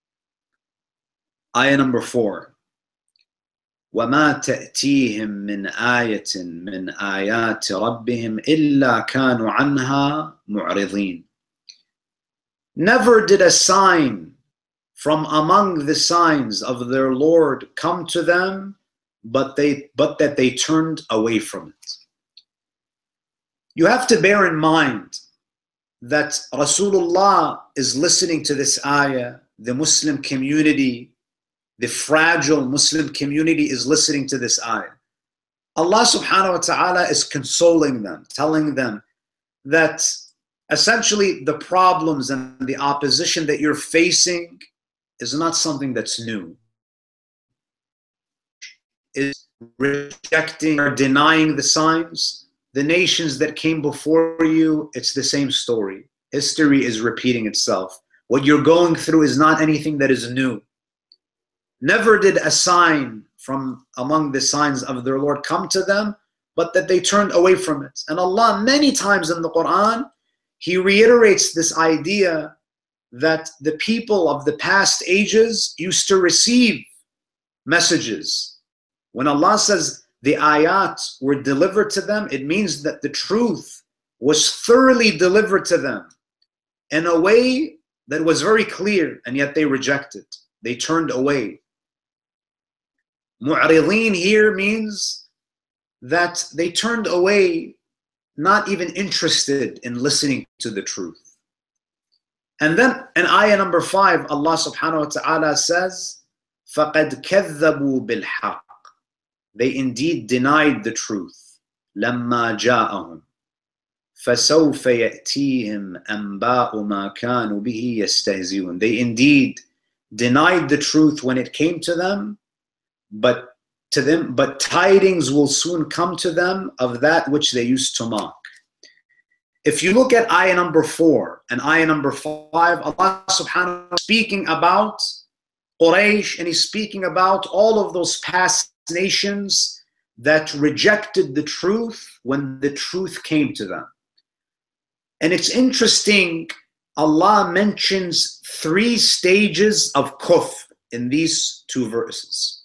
Ayah number four. وَمَا تَأْتِيهِم مِّنْ آيَةٍ مِّنْ آيَاتِ رَبِّهِمْ إِلَّا كَانُوا عَنْهَا مُعْرِضِينَ. Never did a sign from among the signs of their Lord come to them, but they but that they turned away from it. You have to bear in mind that Rasulullah is listening to this ayah. The Muslim community, the fragile Muslim community is listening to this ayah. Allah subhanahu wa ta'ala is consoling them, telling them that essentially the problems and the opposition that you're facing is not something that's new. Is rejecting or denying the signs. The nations that came before you, it's the same story. History is repeating itself. What you're going through is not anything that is new. Never did a sign from among the signs of their Lord come to them, but that they turned away from it. And Allah, many times in the Quran, He reiterates this idea that the people of the past ages used to receive messages. When Allah says the ayat were delivered to them, it means that the truth was thoroughly delivered to them in a way that was very clear, and yet they rejected. They turned away. Mu'rideen here means that they turned away not even interested in listening to the truth. And then in ayah number five, Allah subhanahu wa ta'ala says, فَقَدْ كَذَّبُوا بِالْحَقِّ. They indeed denied the truth. لَمَّا جَاءَهُمْ فَسَوْفَ يَأْتِيهِمْ أَنْبَاءُ مَا كَانُوا بِهِ يَسْتَهْزِئُونَ. They indeed denied the truth when it came to them, but to them, but tidings will soon come to them of that which they used to mock. If you look at ayah number four and ayah number five, Allah subhanahu wa ta'ala is speaking about Quraysh, and He's speaking about all of those past nations that rejected the truth when the truth came to them. And it's interesting, Allah mentions three stages of kufr in these two verses.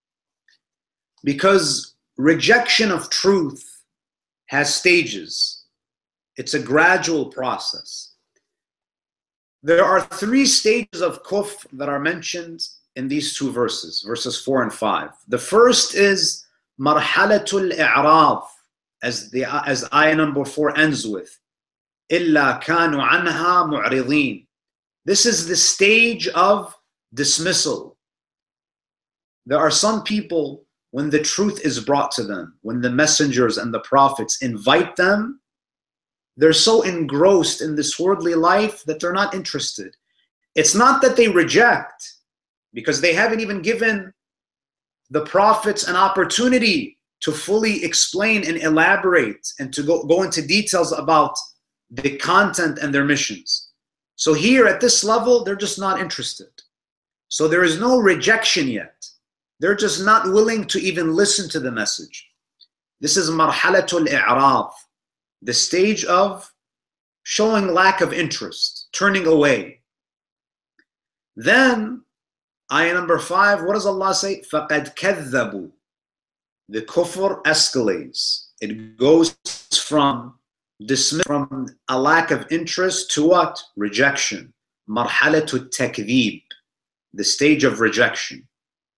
Because rejection of truth has stages. It's a gradual process. There are three stages of kufr that are mentioned in these two verses, verses four and five. The first is marhalatul i'rad, as the as ayah number four ends with, illa kanu anha mu'ridin. This is the stage of dismissal. There are some people, when the truth is brought to them, when the messengers and the prophets invite them, they're so engrossed in this worldly life that they're not interested. It's not that they reject, because they haven't even given the prophets an opportunity to fully explain and elaborate and to go, go into details about the content and their missions. So here at this level, they're just not interested. So there is no rejection yet. They're just not willing to even listen to the message. This is marhalatul i'rad, the stage of showing lack of interest, turning away. Then, ayah number five, what does Allah say? فَقَدْ كَذَّبُوا. The kufr escalates. It goes from dismiss, from a lack of interest to what? Rejection. Marhalatul takdhib, the stage of rejection.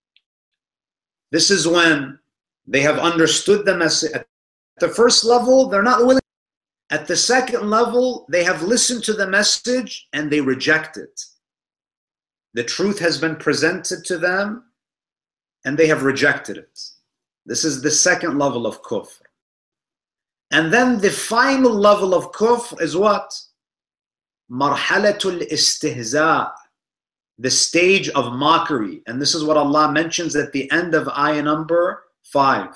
This is when they have understood the message. At the first level, they're not willing. At the second level, they have listened to the message and they reject it. The truth has been presented to them and they have rejected it. This is the second level of kufr. And then the final level of kufr is what? Marhalatul istihza, the stage of mockery. And this is what Allah mentions at the end of ayah number five.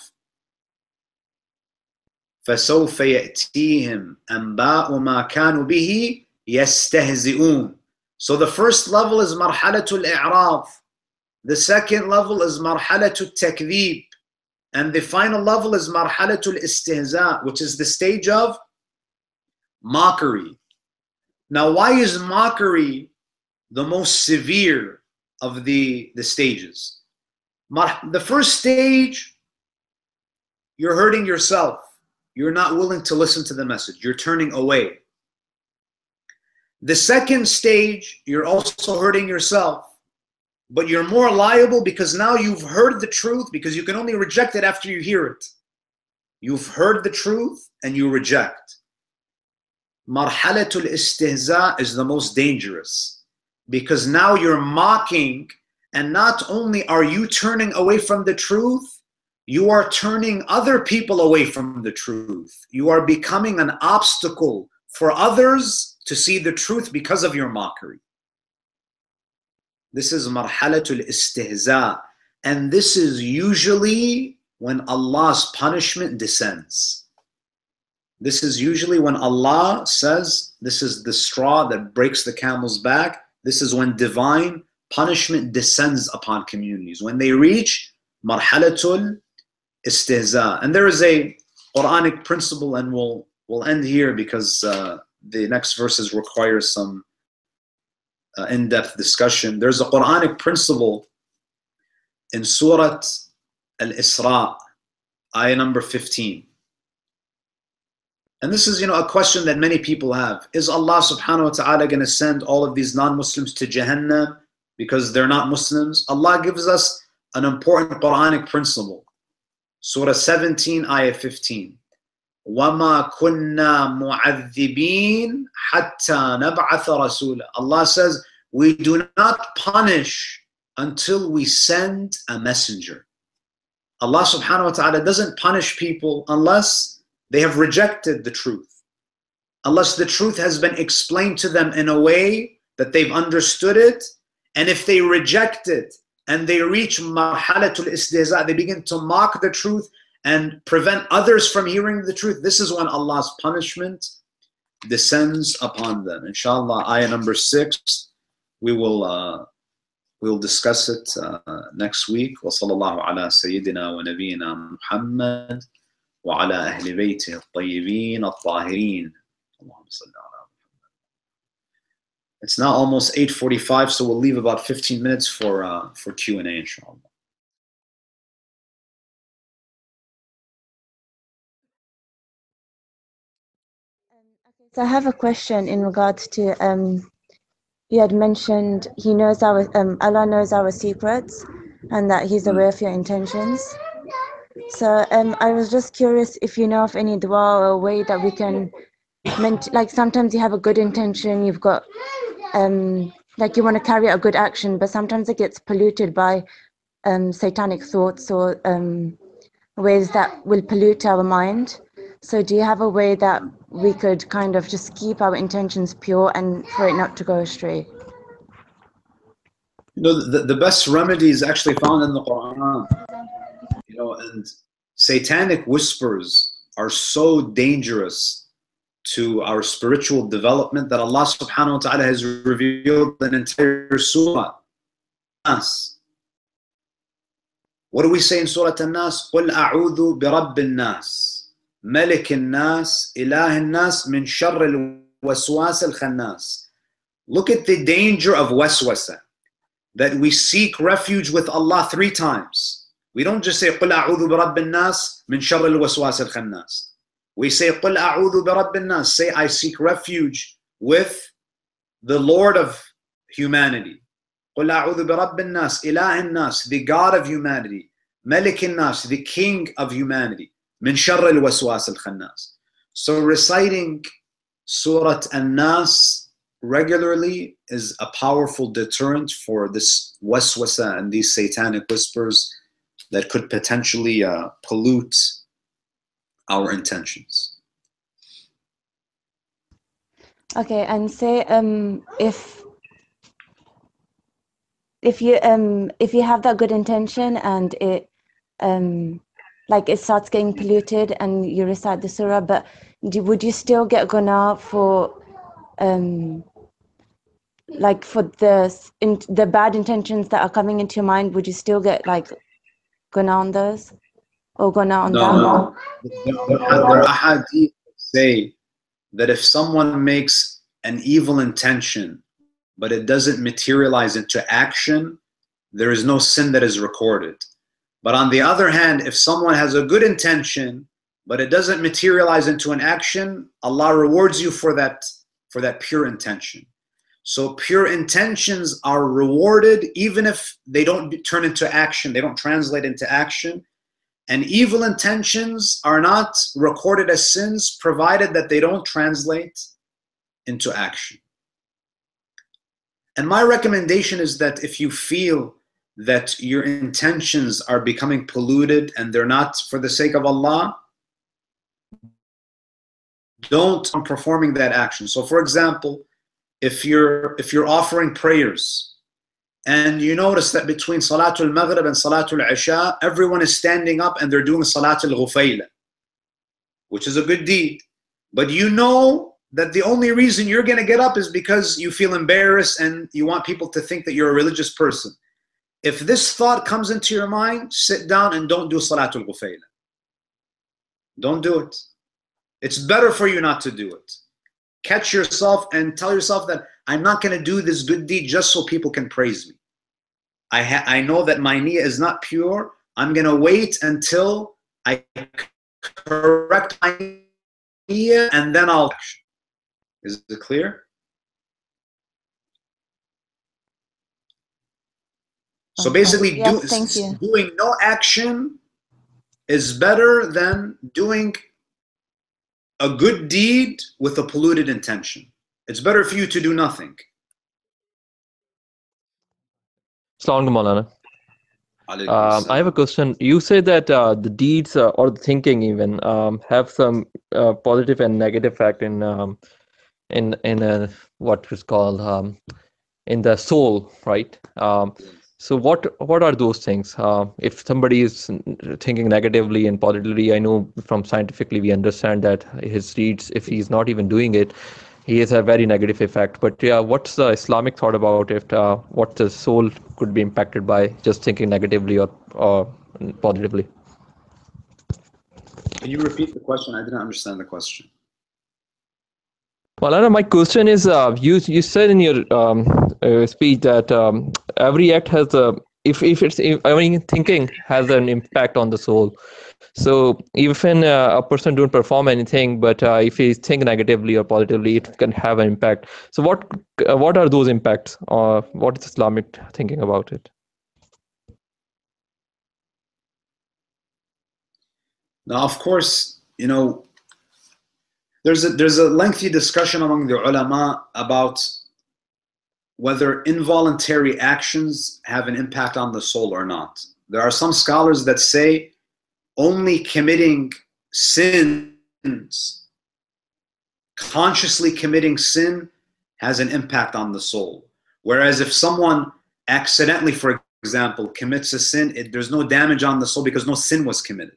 فَسَوْفَ يَأْتِيهِمْ أَنْبَاءُ مَا كَانُوا بِهِ يَسْتَهْزِئُونَ. So the first level is marhalatul i'rad. The second level is marhalatul takdhib. And the final level is marhalatul istihza, which is the stage of mockery. Now, why is mockery the most severe of the, the stages? The first stage, you're hurting yourself. You're not willing to listen to the message. You're turning away. The second stage, you're also hurting yourself, but you're more liable because now you've heard the truth, because you can only reject it after you hear it. You've heard the truth and you reject. Marhalatul istihza is the most dangerous, because now you're mocking, and not only are you turning away from the truth, you are turning other people away from the truth. You are becoming an obstacle for others to see the truth because of your mockery. This is marhalatul istihza. And this is usually when Allah's punishment descends. This is usually when Allah says, this is the straw that breaks the camel's back. This is when divine punishment descends upon communities. When they reach marhalatul istihza. And there is a Quranic principle, and we'll, we'll end here because uh, the next verses require some uh, in-depth discussion. There's a Quranic principle in Surah Al-Isra, ayah number fifteen. And this is, you know, a question that many people have. Is Allah subhanahu wa ta'ala going to send all of these non-Muslims to Jahannam because they're not Muslims? Allah gives us an important Quranic principle. Surah seventeen, ayah fifteen. وَمَا كُنَّا مُعَذِّبِينَ حَتَّى نَبْعَثَ رَسُولًا. Allah says, we do not punish until we send a messenger. Allah subhanahu wa ta'ala doesn't punish people unless they have rejected the truth, unless the truth has been explained to them in a way that they've understood it. And if they reject it and they reach marhalatul istihza, they begin to mock the truth and prevent others from hearing the truth, this is when Allah's punishment descends upon them. Inshallah, ayah number six, we will uh, we'll discuss it uh, next week. Wa sallallahu ala sayyidina wa nabiyyina Muhammad wa ala ahli baytihi at-tayyibin at-tahirin. Allahumma salli ala Muhammad. It's now almost eight forty-five, so we'll leave about fifteen minutes for uh, for Q and A, inshallah. So I have a question in regards to, um, you had mentioned he knows our, um, Allah knows our secrets and that he's aware of your intentions. So um, I was just curious if you know of any dua or a way that we can, ment like sometimes you have a good intention, you've got, um, like you want to carry out a good action, but sometimes it gets polluted by um, satanic thoughts or um, ways that will pollute our mind. So do you have a way that we could kind of just keep our intentions pure and for it not to go astray? You know, the, the best remedy is actually found in the Quran. You know, and satanic whispers are so dangerous to our spiritual development that Allah subhanahu wa ta'ala has revealed an entire surah. Nas. What do we say in Surah An-Nas? قُلْ أَعُوذُ بِرَبِّ النَّاسِ ملك الناس إله الناس من شر الوسواس الخناس. Look at the danger of waswasa, that we seek refuge with Allah three times. We don't just say قل أعوذ برب الناس من شر الوسواس الخناس. We say قل أعوذ برب الناس, say I seek refuge with the Lord of humanity. قل أعوذ برب الناس إله الناس, the God of humanity. ملك الناس, the King of humanity. من شر الوسواس الخناس. So reciting Surah An-Nas regularly is a powerful deterrent for this waswasa and these satanic whispers that could potentially uh, pollute our intentions. Okay, and say um, if if you um if you have that good intention and it um like it starts getting polluted and you recite the surah, but do, would you still get guna for um like for the in, the bad intentions that are coming into your mind? Would you still get like guna on those or guna on no, that? No, there are ahadith that say that if someone makes an evil intention but it doesn't materialize into action, there is no sin that is recorded. But on the other hand, if someone has a good intention, but it doesn't materialize into an action, Allah rewards you for that, for that pure intention. So pure intentions are rewarded even if they don't turn into action, they don't translate into action. And evil intentions are not recorded as sins provided that they don't translate into action. And my recommendation is that if you feel that your intentions are becoming polluted and they're not for the sake of Allah, don't performing that action. So for example, if you're if you're offering prayers and you notice that between Salatul Maghrib and Salatul Isha, everyone is standing up and they're doing Salatul Ghufayla, which is a good deed. But you know that the only reason you're going to get up is because you feel embarrassed and you want people to think that you're a religious person. If this thought comes into your mind, sit down and don't do Salatul Ghufayla. Don't do it. It's better for you not to do it. Catch yourself and tell yourself that I'm not going to do this good deed just so people can praise me. I, ha I know that my niyyah is not pure. I'm going to wait until I correct my niyyah and then I'll action. Is it clear? So basically, yes, do, doing no action is better than doing a good deed with a polluted intention. It's better for you to do nothing. Assalamu alaikum, Maulana. Um, I have a question. You say that uh, the deeds uh, or the thinking even um, have some uh, positive and negative effect in um, in in a, what is called um, in the soul, right? Um, so what what are those things? Uh, if somebody is thinking negatively and positively, I know from scientifically we understand that his deeds, if he's not even doing it, he has a very negative effect. But yeah, what's the Islamic thought about it? Uh, what the soul could be impacted by just thinking negatively or, or positively? Can you repeat the question? I didn't understand the question. Well, Anna, my question is, uh, you you said in your um, uh, speech that um, every act has a, if if it's if, I mean thinking has an impact on the soul. So even uh, a person don't perform anything, but uh, if he think negatively or positively, it can have an impact. So what uh, what are those impacts? Or uh, what is Islamic thinking about it? Now, of course, you know, there's a there's a lengthy discussion among the ulama about whether involuntary actions have an impact on the soul or not. There are some scholars that say only committing sins, consciously committing sin, has an impact on the soul. Whereas if someone accidentally, for example, commits a sin, it, there's no damage on the soul because no sin was committed.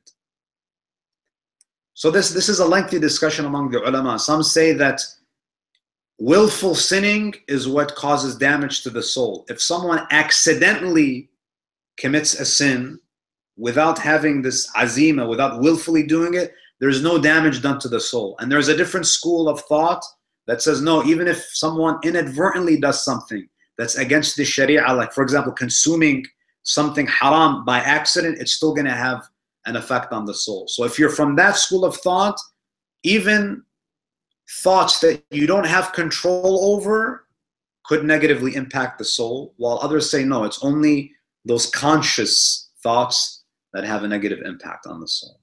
So this, this is a lengthy discussion among the ulama. Some say that willful sinning is what causes damage to the soul. If someone accidentally commits a sin, without having this azima, without willfully doing it, there's no damage done to the soul. And there's a different school of thought that says, no, even if someone inadvertently does something that's against the sharia, like for example, consuming something haram by accident, it's still gonna have an effect on the soul. So if you're from that school of thought, even thoughts that you don't have control over could negatively impact the soul, while others say, no, it's only those conscious thoughts that have a negative impact on the soul.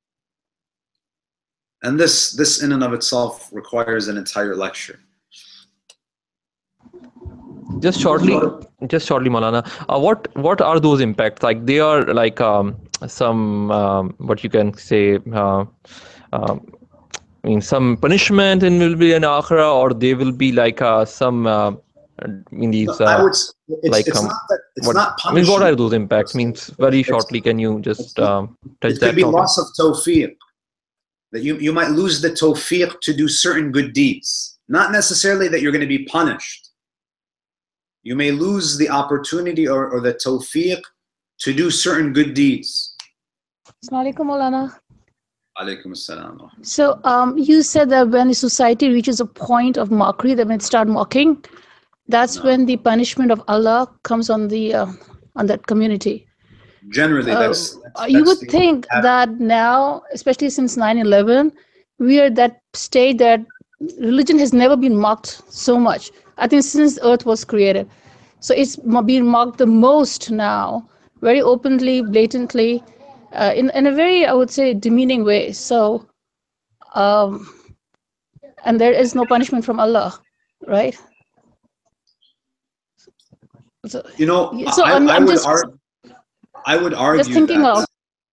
And this, this in and of itself requires an entire lecture. Just shortly, just shortly, Maulana, uh, what what are those impacts? Like they are like um, some um, what you can say, uh, uh, I mean, some punishment and will be an akhirah, or they will be like uh, some uh, in these uh, I would, it's, like it's um, not that, it's what, not I mean, what are those impacts? Means very shortly, can you just um, touch it that? It could be topic? loss of tawfiq, that you, you might lose the tawfiq to do certain good deeds. Not necessarily that you're going to be punished. You may lose the opportunity or, or the tawfiq to do certain good deeds. Assalamu alaikum, Maulana. Alaikum assalam. So um, you said that when a society reaches a point of mockery, that when it start mocking, that's no. when the punishment of Allah comes on the uh, on that community. Generally, uh, that's, that's you that's would think pattern. That now, especially since nine eleven, we are at that stage that religion has never been mocked so much. I think since the earth was created. So it's being mocked the most now, very openly, blatantly, uh, in, in a very, I would say, demeaning way. So, um, and there is no punishment from Allah, right? So, you know, so I, I'm, I, I'm would just, argue, I would argue just thinking that, of,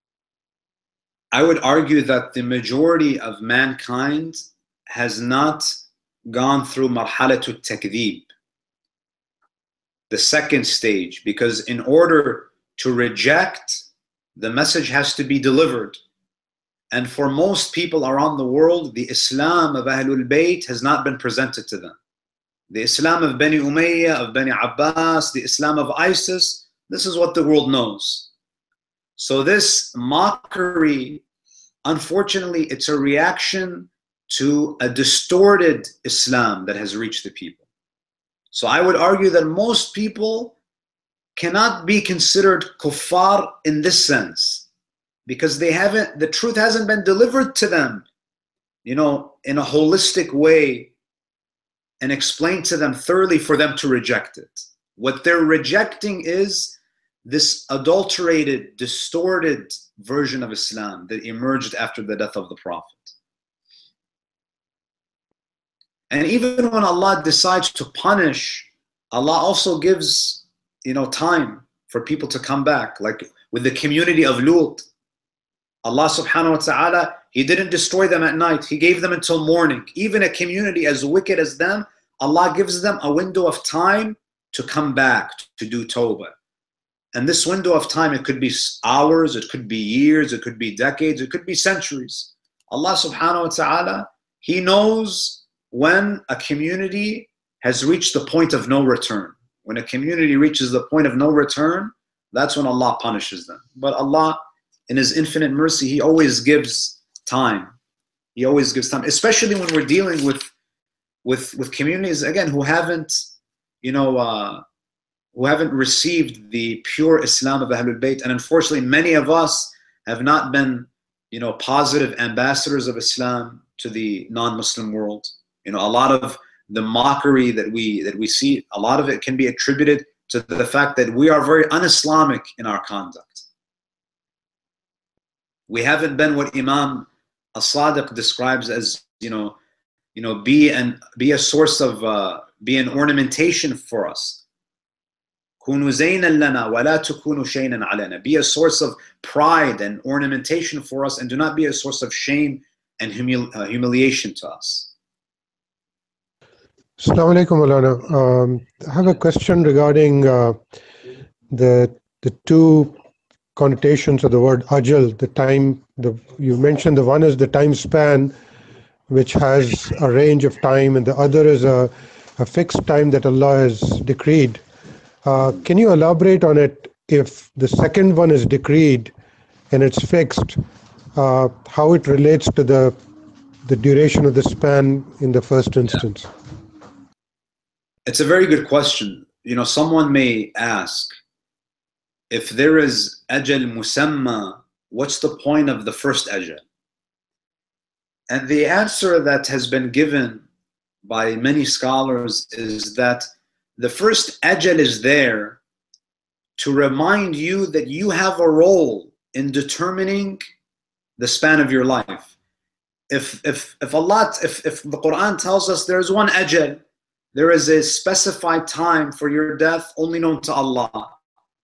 I would argue that the majority of mankind has not gone through marhalatul takdeeb, the second stage, because in order to reject, the message has to be delivered. And for most people around the world, the Islam of Ahlul Bayt has not been presented to them. The Islam of Bani Umayyah, of Bani Abbas, the Islam of ISIS, this is what the world knows. So this mockery, unfortunately, it's a reaction to a distorted Islam that has reached the people. So I would argue that most people cannot be considered kuffar in this sense, because they haven't, the truth hasn't been delivered to them, you know, in a holistic way and explained to them thoroughly for them to reject it. What they're rejecting is this adulterated, distorted version of Islam that emerged after the death of the Prophet. And even when Allah decides to punish, Allah also gives, you know, time for people to come back. Like with the community of Lut, Allah subhanahu wa ta'ala, He didn't destroy them at night. He gave them until morning. Even a community as wicked as them, Allah gives them a window of time to come back, to do tawbah. And this window of time, it could be hours, it could be years, it could be decades, it could be centuries. Allah subhanahu wa ta'ala, He knows when a community has reached the point of no return. When a community reaches the point of no return, that's when Allah punishes them. But Allah, in His infinite mercy, He always gives time. He always gives time, especially when we're dealing with with, with communities, again, who haven't, you know, uh, who haven't received the pure Islam of Ahlul Bayt. And unfortunately, many of us have not been, you know, positive ambassadors of Islam to the non-Muslim world. You know, a lot of the mockery that we that we see, a lot of it can be attributed to the fact that we are very un-Islamic in our conduct. We haven't been what Imam As-Sadiq describes as, you know, you know, be an be a source of uh, be an ornamentation for us. Kunu zaynan lana wa la takunu shaynan alana. Be a source of pride and ornamentation for us, and do not be a source of shame and humil uh, humiliation to us. Assalamu alaikum, Maulana. Um, I have a question regarding uh, the the two connotations of the word ajal. The time the you mentioned, the one is the time span, which has a range of time, and the other is a, a fixed time that Allah has decreed. Uh, can you elaborate on it? If the second one is decreed and it's fixed, uh, how it relates to the the duration of the span in the first instance? Yeah. It's a very good question. You know, someone may ask, if there is ajal musamma, what's the point of the first ajal? And the answer that has been given by many scholars is that the first ajal is there to remind you that you have a role in determining the span of your life. If if if Allah, if, if the Quran tells us there's one ajal, there is a specified time for your death only known to Allah,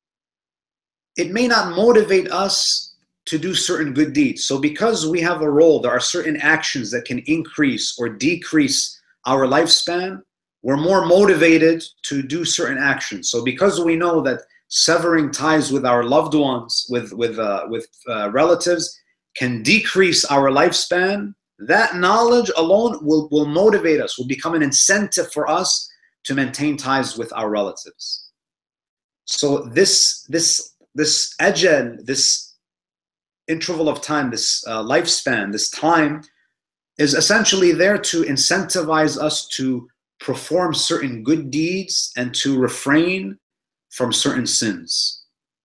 it may not motivate us to do certain good deeds. So because we have a role, there are certain actions that can increase or decrease our lifespan, we're more motivated to do certain actions. So because we know that severing ties with our loved ones, with, with, uh, with uh, relatives, can decrease our lifespan, that knowledge alone will, will motivate us, will become an incentive for us to maintain ties with our relatives. So this, this, this ajal, this interval of time, this uh, lifespan, this time is essentially there to incentivize us to perform certain good deeds and to refrain from certain sins.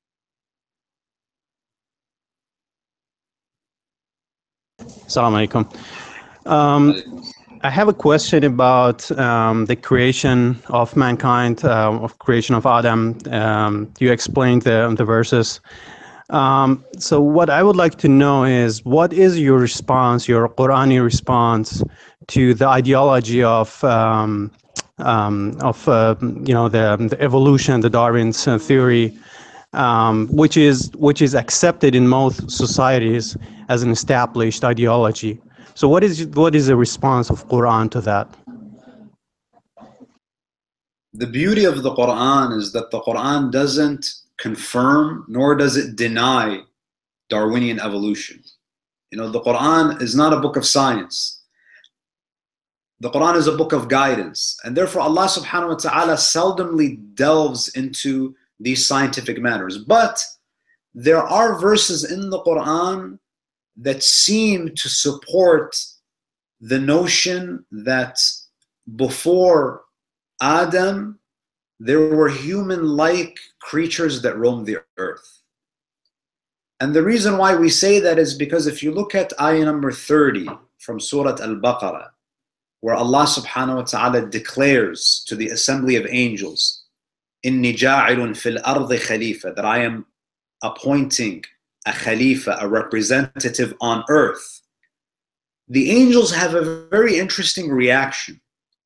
Assalamu alaikum. Um, I have a question about um, the creation of mankind, uh, of creation of Adam. Um, you explained the, the verses. Um, so what I would like to know is, what is your response, your Qurani response to the ideology of, um, um, of uh, you know, the, the evolution, the Darwin's uh, theory, um, which is which is accepted in most societies as an established ideology. So what is what is the response of Quran to that? The beauty of the Quran is that the Quran doesn't confirm nor does it deny Darwinian evolution. You know, the Quran is not a book of science. The Quran is a book of guidance, and therefore Allah subhanahu wa ta'ala seldomly delves into these scientific matters. But there are verses in the Quran that seem to support the notion that before Adam, there were human-like creatures that roamed the earth. And the reason why we say that is because if you look at ayah number thirty from Surah Al-Baqarah, where Allah subhanahu wa ta'ala declares to the assembly of angels, إِنِّي جَاعِلٌ فِي الْأَرْضِ خَلِيفَةً, that I am appointing a khalifa, a representative on earth. The angels have a very interesting reaction.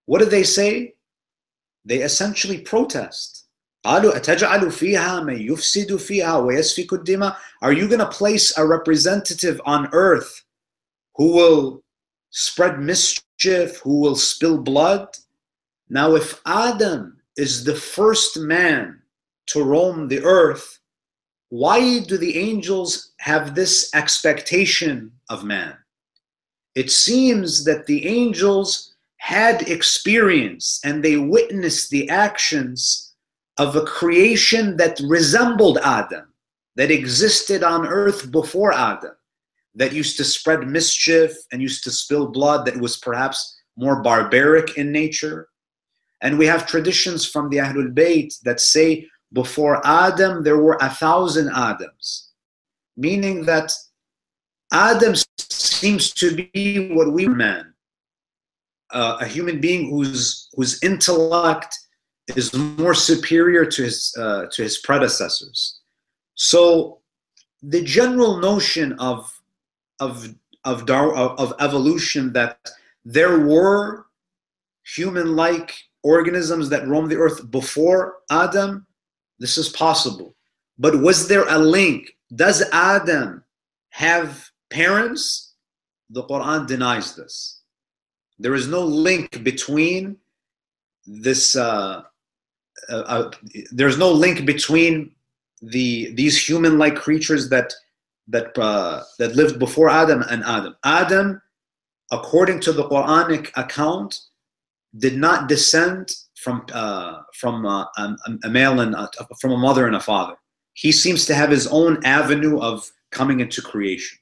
What do they say? They essentially protest. قالوا أتجعل فيها من يفسد فيها ويسفك الدماء. Are you going to place a representative on earth who will spread mischief, who will spill blood? Now, if Adam is the first man to roam the earth, why do the angels have this expectation of man? It seems that the angels had experience and they witnessed the actions of a creation that resembled Adam, that existed on earth before Adam, that used to spread mischief and used to spill blood, that was perhaps more barbaric in nature. And we have traditions from the Ahlul Bayt that say before Adam there were a thousand Adams, meaning that Adam seems to be what we man, uh, a human being whose whose intellect is more superior to his uh, to his predecessors. So the general notion of of of Dar- of evolution, that there were human-like organisms that roamed the earth before Adam, this is possible. But was there a link? Does Adam have parents? The Quran denies this. There is no link between this. Uh, uh, uh, there's no link between the these human-like creatures that that uh, that lived before Adam and Adam. Adam, according to the Quranic account, did not descend from uh, from uh, a, a male and a, from a mother and a father. He seems to have his own avenue of coming into creation.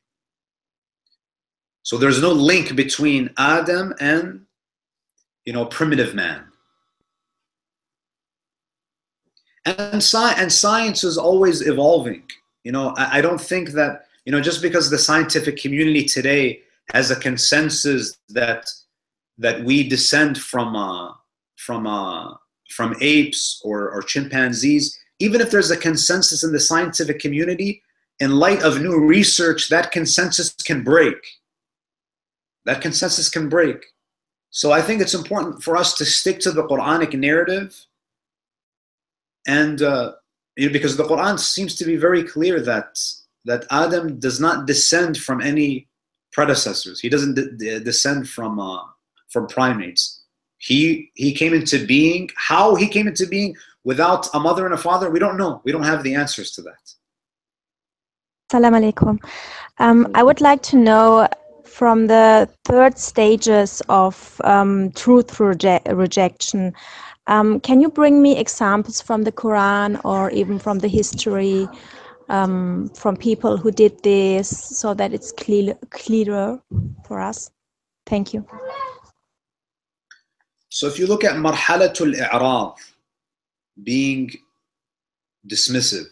So there's no link between Adam and, you know, primitive man. And, sci- and science is always evolving. You know, I, I don't think that, you know, just because the scientific community today has a consensus that that we descend from uh, from uh, from apes or, or chimpanzees, even if there's a consensus in the scientific community, in light of new research, that consensus can break. That consensus can break. So I think it's important for us to stick to the Quranic narrative, and uh, you know, because the Quran seems to be very clear that that Adam does not descend from any predecessors. He doesn't de- descend from uh, from primates. He he came into being. How he came into being without a mother and a father, we don't know. We don't have the answers to that. Assalamu alaikum. Um, I would like to know, from the third stages of um, truth reje- rejection, um, can you bring me examples from the Quran or even from the history, um, from people who did this, so that it's clear, clearer for us? Thank you. So if you look at marhalatul i'rad, being dismissive,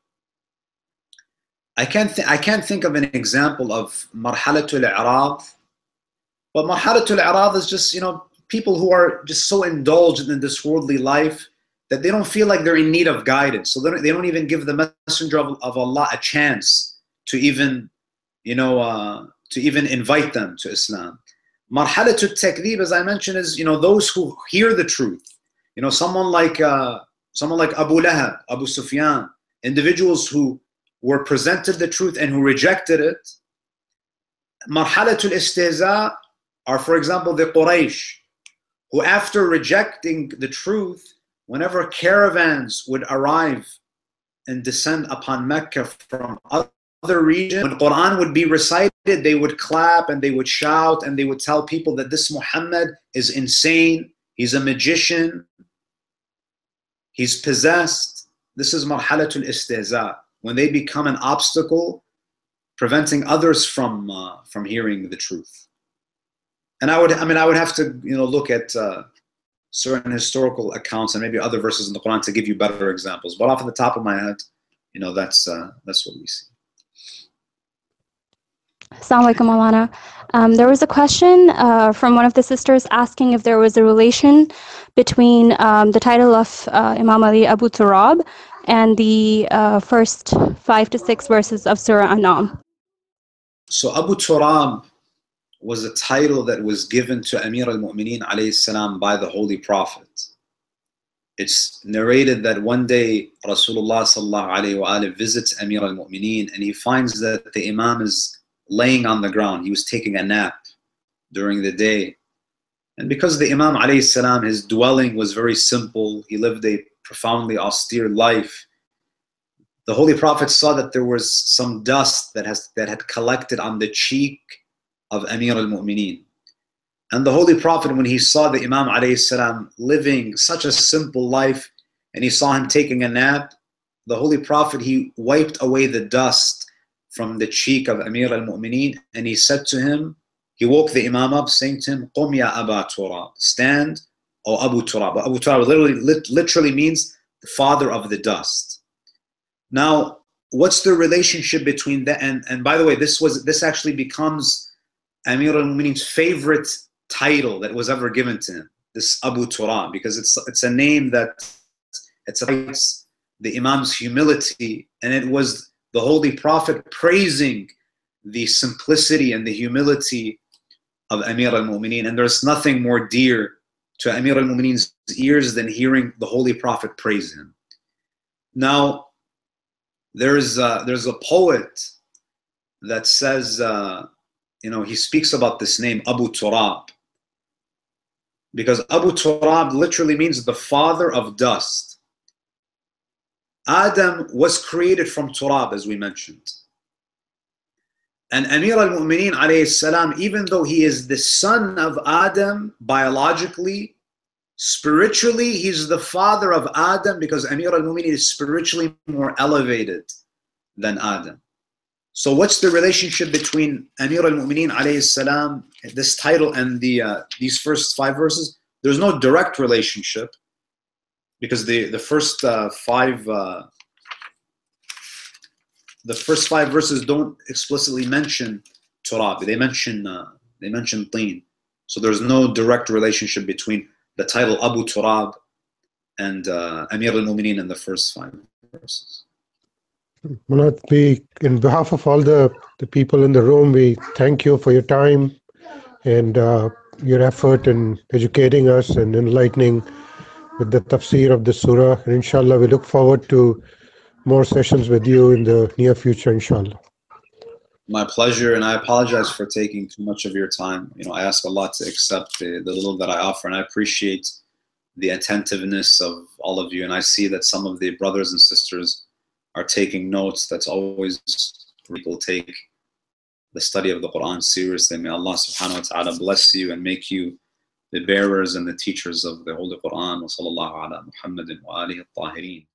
I can't th- I can't think of an example of marhalatul i'rad, but marhalatul i'rad is just, you know, people who are just so indulged in this worldly life that they don't feel like they're in need of guidance. So they don't, they don't even give the messenger of, of Allah a chance to even, you know, uh, to even invite them to Islam. Marhalatul takdeeb, as I mentioned, is, you know, those who hear the truth. You know, someone like uh, someone like Abu Lahab, Abu Sufyan, individuals who were presented the truth and who rejected it. Marhalatul istihza are, for example, the Quraysh, who after rejecting the truth, whenever caravans would arrive and descend upon Mecca from other regions, when Quran would be recited, they would clap and they would shout and they would tell people that this Muhammad is insane, he's a magician, he's possessed. This is marhalatul istihza, when they become an obstacle preventing others from uh, from hearing the truth. And I would, I mean, I would have to, you know, look at uh, certain historical accounts and maybe other verses in the Quran to give you better examples. But off the top of my head, you know, that's uh, that's what we see. Assalamu alaikum, Maulana. Um, there was a question uh, from one of the sisters asking if there was a relation between um, the title of uh, Imam Ali Abu Turab and the uh, first five to six verses of Surah An-Nam. So Abu Turab was a title that was given to Amir al-Mu'mineen alayhi salam by the Holy Prophet. It's narrated that one day Rasulullah sallallahu alayhi wa alayhi visits Amir al-Mu'mineen and he finds that the Imam is laying on the ground. He was taking a nap during the day. And because the Imam alayhi salam, his dwelling was very simple, he lived a profoundly austere life, the Holy Prophet saw that there was some dust that, has, that had collected on the cheek of Amir al-Mu'mineen. And the Holy Prophet, when he saw the Imam alayhi salam living such a simple life and he saw him taking a nap, the Holy Prophet, he wiped away the dust from the cheek of Amir al-Mu'mineen and he said to him, he woke the Imam up saying to him, Qum ya Aba Turab, stand, O Abu Turab. Abu Turab literally, literally means the father of the dust. Now, what's the relationship between that? And, and by the way, this was this actually becomes Amir al-Mu'mineen's favorite title that was ever given to him, this Abu Turab, because it's it's a name that it's the Imam's humility, and it was the Holy Prophet praising the simplicity and the humility of Amir al-Mu'mineen. And there's nothing more dear to Amir al-Mu'mineen's ears than hearing the Holy Prophet praise him. Now, there's uh, there's a poet that says, uh, you know, he speaks about this name, Abu Turab, because Abu Turab literally means the father of dust. Adam was created from Turab, as we mentioned. And Amir al-Mu'mineen alayhi salam, even though he is the son of Adam biologically, spiritually he's the father of Adam, because Amir al-Mu'mineen is spiritually more elevated than Adam. So what's the relationship between Amir al-Mu'mineen alayhi salam, this title, and the uh, these first five verses? There's no direct relationship, because the the first uh, five uh, the first five verses don't explicitly mention Turab. They mention uh, they mention Teen. So there's no direct relationship between the title Abu Turab and uh, Amir al-Mu'mineen in the first five verses. Manat, we, in behalf of all the, the people in the room, we thank you for your time and uh, your effort in educating us and enlightening with the tafsir of the surah. And inshallah, we look forward to more sessions with you in the near future, inshallah. My pleasure, and I apologize for taking too much of your time. You know, I ask Allah to accept the, the little that I offer, and I appreciate the attentiveness of all of you. And I see that some of the brothers and sisters are taking notes. That's always people take the study of the Quran seriously. May Allah subhanahu wa ta'ala bless you and make you the bearers and the teachers of the Holy Quran. Wa sallallahu ala Muhammadin wa alihi at-tahirin.